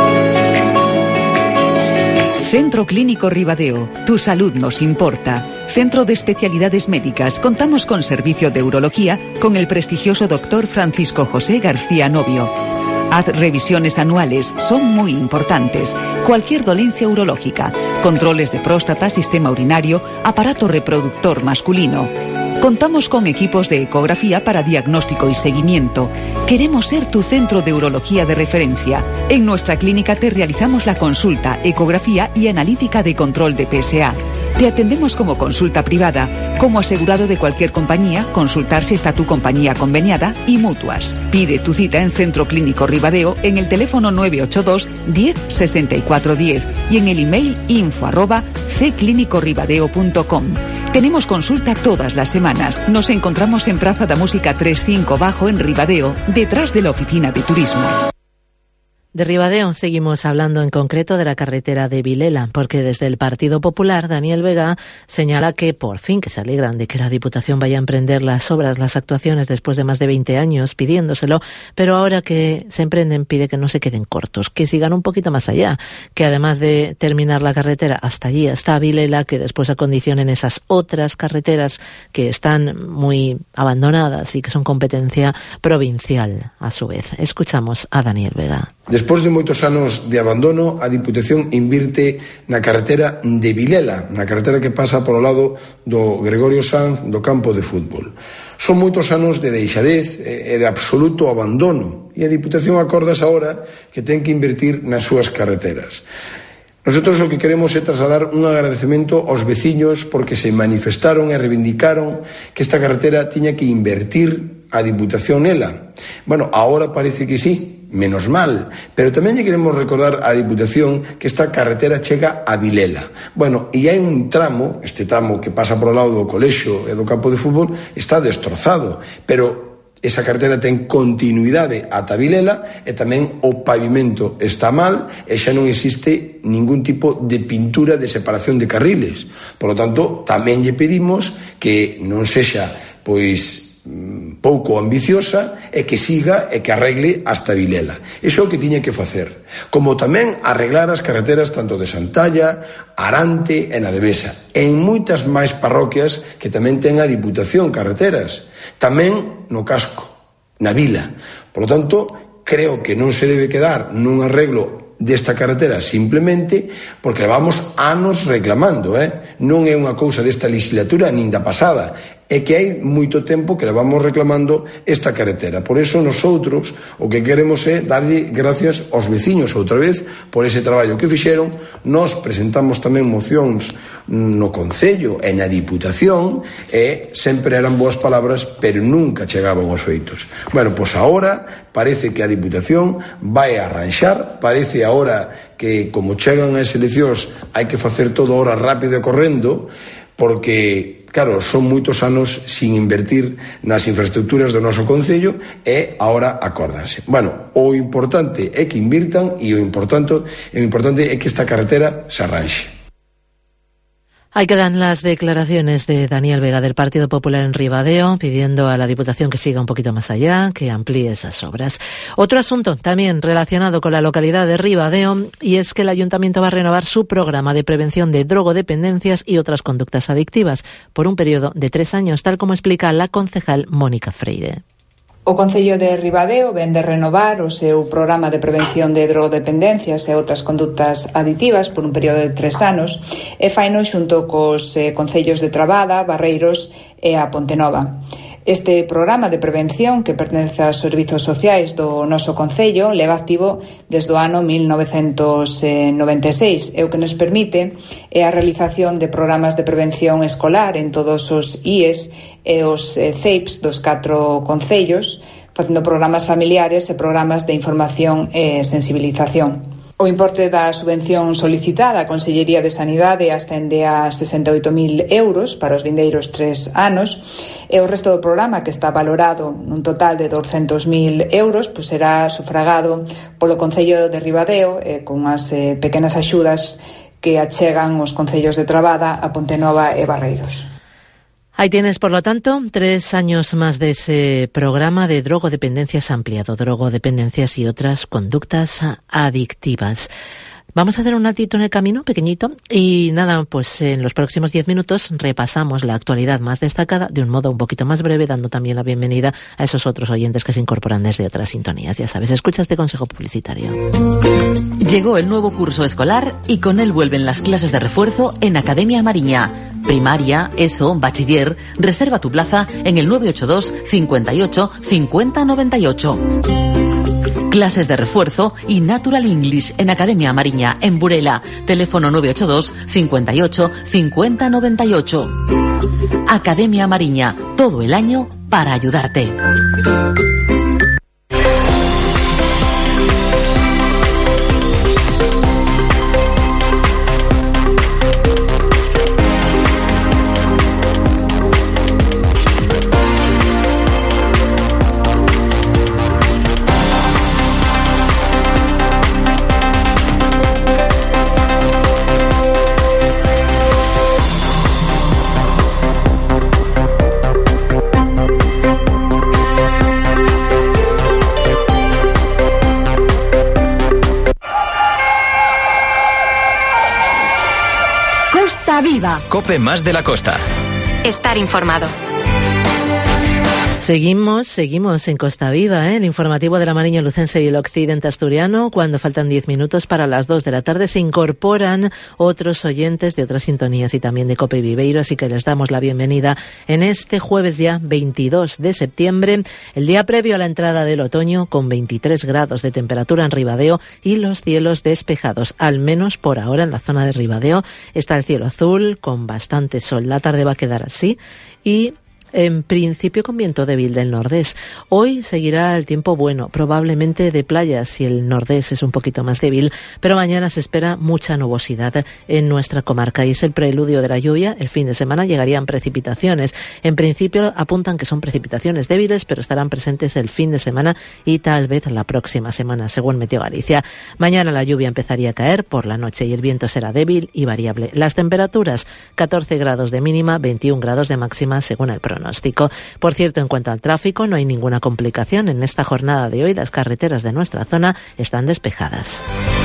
Centro Clínico Ribadeo, tu salud nos importa. Centro de Especialidades Médicas, contamos con servicio de urología con el prestigioso doctor Francisco José García Novio. Haz revisiones anuales, son muy importantes. Cualquier dolencia urológica, controles de próstata, sistema urinario, aparato reproductor masculino. Contamos con equipos de ecografía para diagnóstico y seguimiento. Queremos ser tu centro de urología de referencia. En nuestra clínica te realizamos la consulta, ecografía y analítica de control de P S A. Te atendemos como consulta privada, como asegurado de cualquier compañía, consultar si está tu compañía conveniada y mutuas. Pide tu cita en Centro Clínico Ribadeo en el teléfono nueve ocho dos, diez, sesenta y cuatro diez y en el email info arroba c clínico ribadeo punto com. Tenemos consulta todas las semanas. Nos encontramos en Praza da Música tres cinco Bajo en Ribadeo, detrás de la oficina de turismo. De Ribadeo seguimos hablando en concreto de la carretera de Vilela, porque desde el Partido Popular, Daniel Vega señala que por fin que se alegran de que la Diputación vaya a emprender las obras, las actuaciones después de más de veinte años pidiéndoselo, pero ahora que se emprenden pide que no se queden cortos, que sigan un poquito más allá, que además de terminar la carretera hasta allí, hasta Vilela, que después acondicionen esas otras carreteras que están muy abandonadas y que son competencia provincial a su vez. Escuchamos a Daniel Vega. Despois de moitos anos de abandono, a Diputación invirte na carretera de Vilela, na carretera que pasa polo lado do Gregorio Sanz do campo de fútbol. Son moitos anos de deixadez e de absoluto abandono, e a Diputación acordas agora que ten que invertir nas súas carreteras. Nosotros o que queremos é trasladar un agradecemento aos veciños porque se manifestaron e reivindicaron que esta carretera tiña que invertir a Diputación nela. Bueno, ahora parece que sí, menos mal, pero tamén lle queremos recordar á Diputación que esta carretera chega a Vilela. Bueno, e hai un tramo, este tramo que pasa por ao lado do colexio e do campo de fútbol, está destrozado, pero esa carretera ten continuidade ata Vilela e tamén o pavimento está mal e xa non existe ningún tipo de pintura de separación de carriles. Por lo tanto, tamén lle pedimos que non sexa, pois, pouco ambiciosa e que siga e que arregle hasta Vilela. Iso é o que tiña que facer. Como tamén arreglar as carreteras tanto de Santalla, Arante e na Devesa. En moitas máis parroquias que tamén ten a Diputación carreteras. Tamén no casco, na vila. Por lo tanto, creo que non se debe quedar nun arreglo desta carretera simplemente porque levamos anos reclamando, eh? Non é unha cousa desta legislatura nin da pasada, é que hai moito tempo que levamos reclamando esta carretera. Por eso nosotros o que queremos é darlle gracias aos veciños outra vez por ese traballo que fixeron. Nos presentamos tamén mocións no Concello e na Diputación e sempre eran boas palabras, pero nunca chegaban aos feitos. Bueno, pois agora parece que a Diputación vai a arranxar, parece agora que como chegan as eleccións hai que facer todo agora rápido e correndo, porque claro, son moitos anos sin invertir nas infraestructuras do noso Concello e agora acórdanse. Bueno, o importante é que invirtan e o importante, o importante é que esta carretera se arranxe. Ahí quedan las declaraciones de Daniel Vega del Partido Popular en Ribadeo, pidiendo a la Diputación que siga un poquito más allá, que amplíe esas obras. Otro asunto también relacionado con la localidad de Ribadeo, y es que el Ayuntamiento va a renovar su programa de prevención de drogodependencias y otras conductas adictivas por un periodo de tres años, tal como explica la concejal Mónica Freire. O Concello de Ribadeo ven de renovar o seu programa de prevención de drogodependencias e outras conductas aditivas por un período de tres anos e faino xunto cos eh, concellos de Trabada, Barreiros e a Pontenova. Este programa de prevención, que pertence aos servizos sociais do noso Concello, leva activo desde o ano mil novecentos noventa e seis e o que nos permite é a realización de programas de prevención escolar en todos os I E S e os C E I P S dos catro concellos, facendo programas familiares e programas de información e sensibilización. O importe da subvención solicitada á Consellería de Sanidade ascende a sesenta e oito mil euros para os vindeiros tres anos e o resto do programa, que está valorado nun total de douscentos mil euros, pois será sufragado polo Concello de Ribadeo e con as eh, pequenas axudas que achegan os concellos de Trabada, a Pontenova e Barreiros. Ahí tienes, por lo tanto, tres años más de ese programa de drogodependencias ampliado, drogodependencias y otras conductas adictivas. Vamos a hacer un altito en el camino, pequeñito, y nada, pues en los próximos diez minutos repasamos la actualidad más destacada de un modo un poquito más breve, dando también la bienvenida a esos otros oyentes que se incorporan desde otras sintonías. Ya sabes, escucha este consejo publicitario. Llegó el nuevo curso escolar y con él vuelven las clases de refuerzo en Academia Mariña. Primaria, ESO, bachiller. Reserva tu plaza en el nueve ocho dos, cincuenta y ocho, cincuenta noventa y ocho. Clases de refuerzo y Natural English en Academia Mariña, en Burela. Teléfono nueve ocho dos, cincuenta y ocho, cincuenta noventa y ocho. Academia Mariña, todo el año para ayudarte. Viva. COPE más de la costa. Estar informado. Seguimos, seguimos en Costa Viva, ¿eh? El informativo de la Mariña Lucense y el occidente asturiano. Cuando faltan diez minutos para las dos de la tarde se incorporan otros oyentes de otras sintonías y también de COPE Viveiro, así que les damos la bienvenida en este jueves ya veintidós de septiembre, el día previo a la entrada del otoño, con veintitrés grados de temperatura en Ribadeo y los cielos despejados, al menos por ahora en la zona de Ribadeo. Está el cielo azul con bastante sol, la tarde va a quedar así y en principio con viento débil del nordés. Hoy seguirá el tiempo bueno, probablemente de playas si el nordés es un poquito más débil, pero mañana se espera mucha nubosidad en nuestra comarca y es el preludio de la lluvia. El fin de semana llegarían precipitaciones. En principio apuntan que son precipitaciones débiles, pero estarán presentes el fin de semana y tal vez la próxima semana, según Meteo Galicia. Mañana la lluvia empezaría a caer por la noche y el viento será débil y variable. Las temperaturas, catorce grados de mínima, veintiún grados de máxima, según el pronóstico. Por cierto, en cuanto al tráfico, no hay ninguna complicación. En esta jornada de hoy, las carreteras de nuestra zona están despejadas.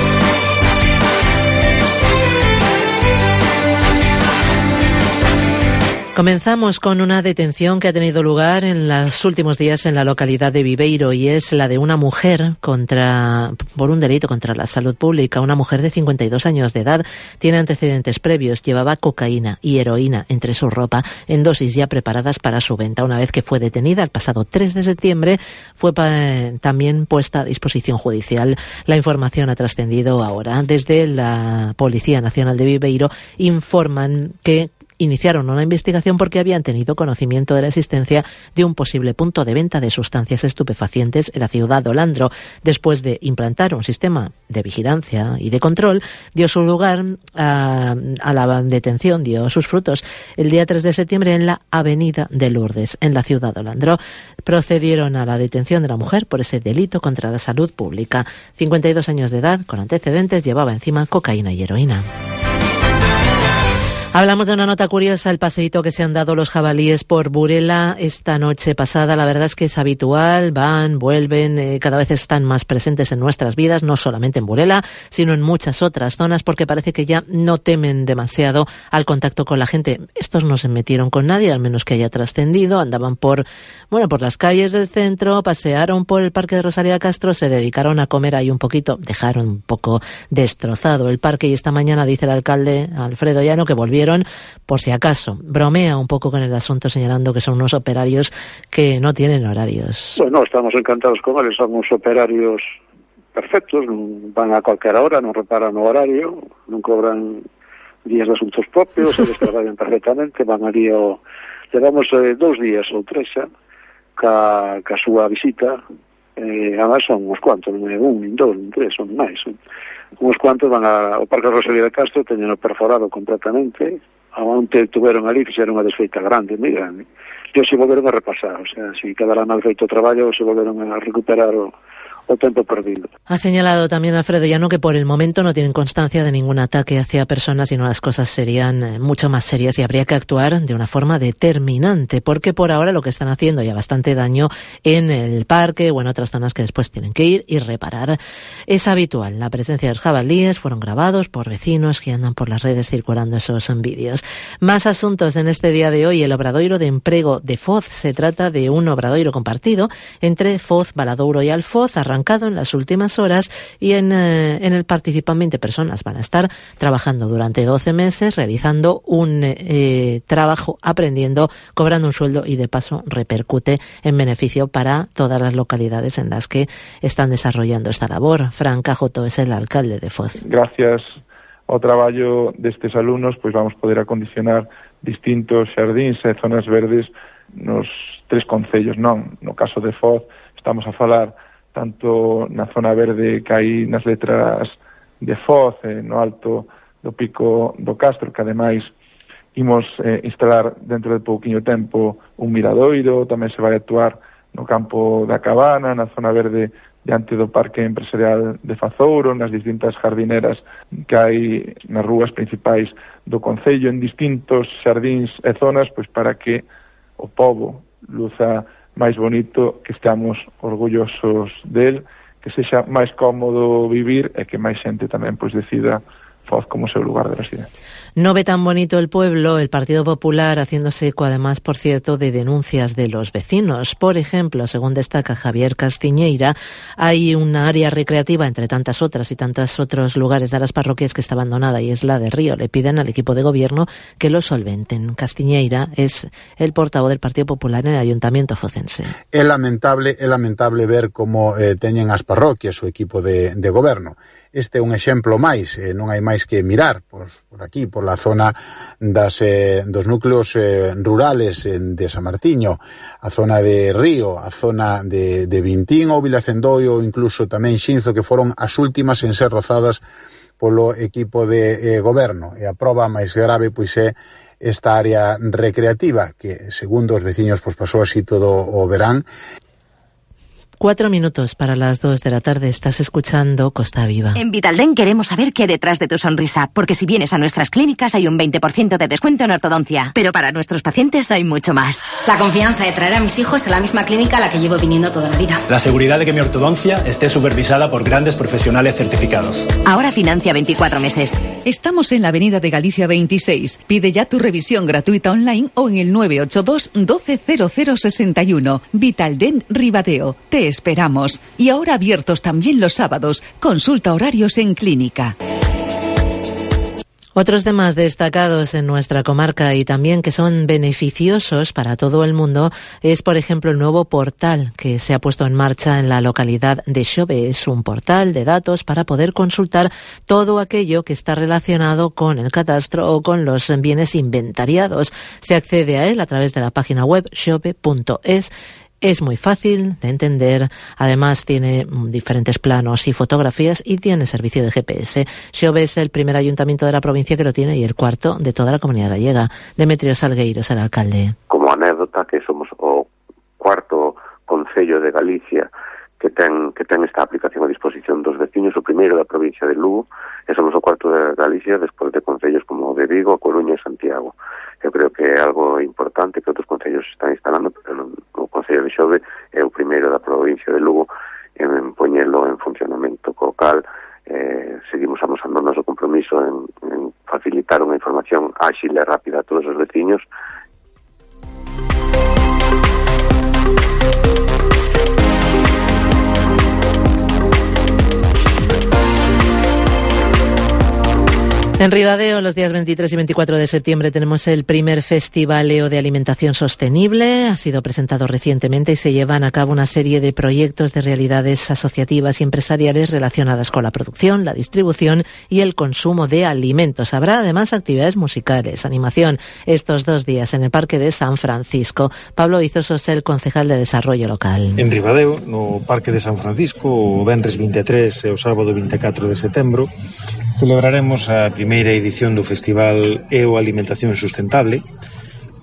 Comenzamos con una detención que ha tenido lugar en los últimos días en la localidad de Viveiro y es la de una mujer contra por un delito contra la salud pública. Una mujer de cincuenta y dos años de edad, tiene antecedentes previos, llevaba cocaína y heroína entre su ropa en dosis ya preparadas para su venta. Una vez que fue detenida el pasado tres de septiembre, fue pa- también puesta a disposición judicial. La información ha trascendido ahora. Desde la Policía Nacional de Viveiro informan que iniciaron una investigación porque habían tenido conocimiento de la existencia de un posible punto de venta de sustancias estupefacientes en la ciudad de Olandro. Después de implantar un sistema de vigilancia y de control, dio su lugar a, a la detención, dio sus frutos el día tres de septiembre en la avenida de Lourdes, en la ciudad de Olandro. Procedieron a la detención de la mujer por ese delito contra la salud pública. cincuenta y dos años de edad, con antecedentes, llevaba encima cocaína y heroína. Hablamos de una nota curiosa, el paseíto que se han dado los jabalíes por Burela esta noche pasada. La verdad es que es habitual, van, vuelven, eh, cada vez están más presentes en nuestras vidas, no solamente en Burela, sino en muchas otras zonas, porque parece que ya no temen demasiado al contacto con la gente. Estos no se metieron con nadie, al menos que haya trascendido, andaban por, bueno, por las calles del centro, pasearon por el parque de Rosalía Castro, se dedicaron a comer ahí un poquito, dejaron un poco destrozado el parque y esta mañana dice el alcalde Alfredo Llano que volvieron por si acaso. Bromea un poco con el asunto señalando que son unos operarios que no tienen horarios. Bueno, estamos encantados con eles, son unos operarios perfectos, van a cualquier hora, non reparan o horario, non cobran días de asuntos propios, eles traballan perfectamente, van ali ao... Levamos eh, dous días ou tres xa, ca, ca súa visita, eh, además son uns cuantos, non é un, nin dous, nin tres, son máis, son uns cuantos van ao Parque Rosalía de Castro, teñeno perforado completamente, onde tuveron ali, fixeron unha desfeita grande, moi grande, e se volveron a repasar, o sea, se quedara mal feito o traballo, se volveron a recuperar o, o o tempo perdido. Ha señalado también Alfredo Llano que por el momento no tienen constancia de ningún ataque hacia personas, sino las cosas serían mucho más serias y habría que actuar de una forma determinante, porque por ahora lo que están haciendo ya bastante daño en el parque o en otras zonas que después tienen que ir y reparar. Es habitual la presencia de los jabalíes, fueron grabados por vecinos que andan por las redes circulando esos vídeos. Más asuntos en este día de hoy. El obradoiro de emprego de Foz. Se trata de un obradoiro compartido entre Foz, Valadouro y Alfoz, arrancado en las últimas horas y en, eh, en el participan veinte personas. Van a estar trabajando durante doce meses, realizando un eh, trabajo, aprendiendo, cobrando un sueldo y de paso repercute en beneficio para todas las localidades en las que están desarrollando esta labor. Fran Cajoto es el alcalde de Foz. Gracias ao traballo destes alumnos, pois vamos poder acondicionar distintos xardíns e zonas verdes nos tres concellos, non? No caso de Foz, estamos a falar tanto na zona verde que hai nas letras de Foz, eh, no alto do Pico do Castro, que ademais imos eh, instalar dentro de pouquiño tempo un miradoiro, tamén se vai actuar no campo da Cabana, na zona verde diante do Parque Empresarial de Fazouro, nas distintas jardineras que hai nas rúas principais do concello, en distintos xardíns e zonas, pois para que o pobo luza máis bonito, que estamos orgullosos del, que sexa máis cómodo vivir e que máis xente tamén pois decida Foz como seu lugar de residencia. No ve tan bonito el pueblo el Partido Popular, haciéndose eco además, por cierto, de denuncias de los vecinos. Por ejemplo, según destaca Javier Castiñeira, hay una área recreativa entre tantas otras y tantos otros lugares de las parroquias que está abandonada y es la de Río. Le piden al equipo de gobierno que lo solventen. Castiñeira es el portavoz del Partido Popular en el Ayuntamiento focense. É lamentable, é lamentable ver como eh, teñen as parroquias o equipo de, de goberno. Este é un exemplo máis, eh, non hai máis que mirar por, por aquí, por la zona das, eh, dos núcleos eh, rurales en, de San Martiño, a zona de Río, a zona de, de Vintín ou Vilacendoio, ou incluso tamén Xinzo, que foron as últimas en ser rozadas polo equipo de eh, goberno. E a proba máis grave pois é esta área recreativa, que segundo os veciños pois pasou así todo o verán. Cuatro minutos para las dos de la tarde. Estás escuchando Costa Viva. En Vitaldent queremos saber qué hay detrás de tu sonrisa, porque si vienes a nuestras clínicas hay un veinte por ciento de descuento en ortodoncia, pero para nuestros pacientes hay mucho más. La confianza de traer a mis hijos a la misma clínica a la que llevo viniendo toda la vida. La seguridad de que mi ortodoncia esté supervisada por grandes profesionales certificados. Ahora financia veinticuatro meses. Estamos en la Avenida de Galicia veintiséis. Pide ya tu revisión gratuita online o en el nueve ocho dos, doce cero cero sesenta y uno. Vitaldent Ribadeo. Te esperamos. Y ahora abiertos también los sábados. Consulta horarios en clínica. Otros temas destacados en nuestra comarca y también que son beneficiosos para todo el mundo es, por ejemplo, el nuevo portal que se ha puesto en marcha en la localidad de Xove. Es un portal de datos para poder consultar todo aquello que está relacionado con el catastro o con los bienes inventariados. Se accede a él a través de la página web xove punto es. Es muy fácil de entender, además tiene diferentes planos y fotografías y tiene servicio de G P S. Xove es el primer ayuntamiento de la provincia que lo tiene y el cuarto de toda la comunidad gallega. Demetrio Salgueiro es el alcalde. Como anécdota, que somos o cuarto concello de Galicia que ten que ten esta aplicación a disposición dos veciños, o primeiro da provincia de Lugo, e somos o cuarto de Galicia despois de concellos como de Vigo, A Coruña e Santiago. Eu creo que é algo importante que outros concellos están instalando, pero o Concello de Xove é o primeiro da provincia de Lugo en poñelo en funcionamento, co cal eh, seguimos amosando o noso compromiso en, en facilitar unha información áxil e rápida a todos os veciños. En Ribadeo, los días veintitrés y veinticuatro de septiembre, tenemos el primer Festival E O de Alimentación Sostenible. Ha sido presentado recientemente y se llevan a cabo una serie de proyectos de realidades asociativas y empresariales relacionadas con la producción, la distribución y el consumo de alimentos. Habrá además actividades musicales, animación, estos dos días en el Parque de San Francisco. Pablo Izoso es el concejal de Desarrollo Local. En Ribadeo, no Parque de San Francisco, o venres vinte e tres e o sábado vinte e catro de setembro, celebraremos a primeira edición do Festival E O Alimentación Sustentable,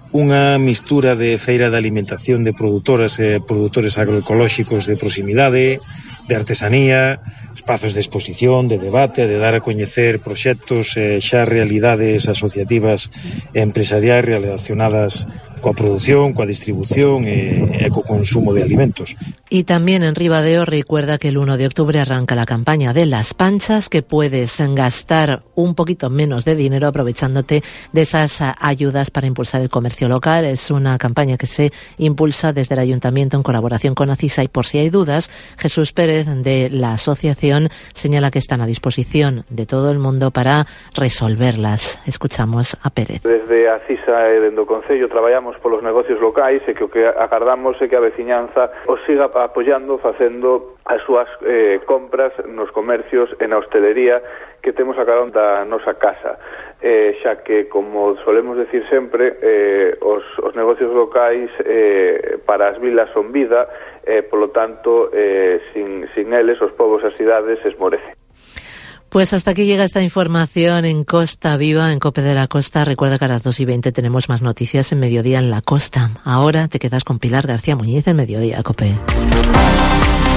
unha mistura de feira de alimentación de produtoras e produtores agroecolóxicos de proximidade, de artesanía, espazos de exposición, de debate, de dar a coñecer proxectos e xa realidades asociativas e empresariais relacionadas coa produción, coa distribución e, e co consumo de alimentos. Y también en Ribadeo recuerda que el uno de octubre arranca la campaña de las panchas, que puedes gastar un poquito menos de dinero aprovechándote de esas ayudas para impulsar el comercio local. Es una campaña que se impulsa desde el Ayuntamiento en colaboración con ACISA, y por si hay dudas, Jesús Pérez de la asociación señala que están a disposición de todo el mundo para resolverlas. Escuchamos a Pérez. Desde ACISA e dende o Concello traballamos polos negocios locais e que o que acardamos é que a veciñanza os siga apoiando, facendo as súas eh, compras nos comercios e na hostelería que temos a carón da nosa casa, eh, xa que, como solemos decir sempre, eh, os, os negocios locais eh, para as vilas son vida, e, eh, polo tanto, eh, sin, sin eles, os povos e as cidades esmorecen. Pues hasta aquí llega esta información en Costa Viva, en COPE de la Costa. Recuerda que a las dos y veinte tenemos más noticias en Mediodía en la Costa. Ahora te quedas con Pilar García Muñiz en Mediodía, COPE.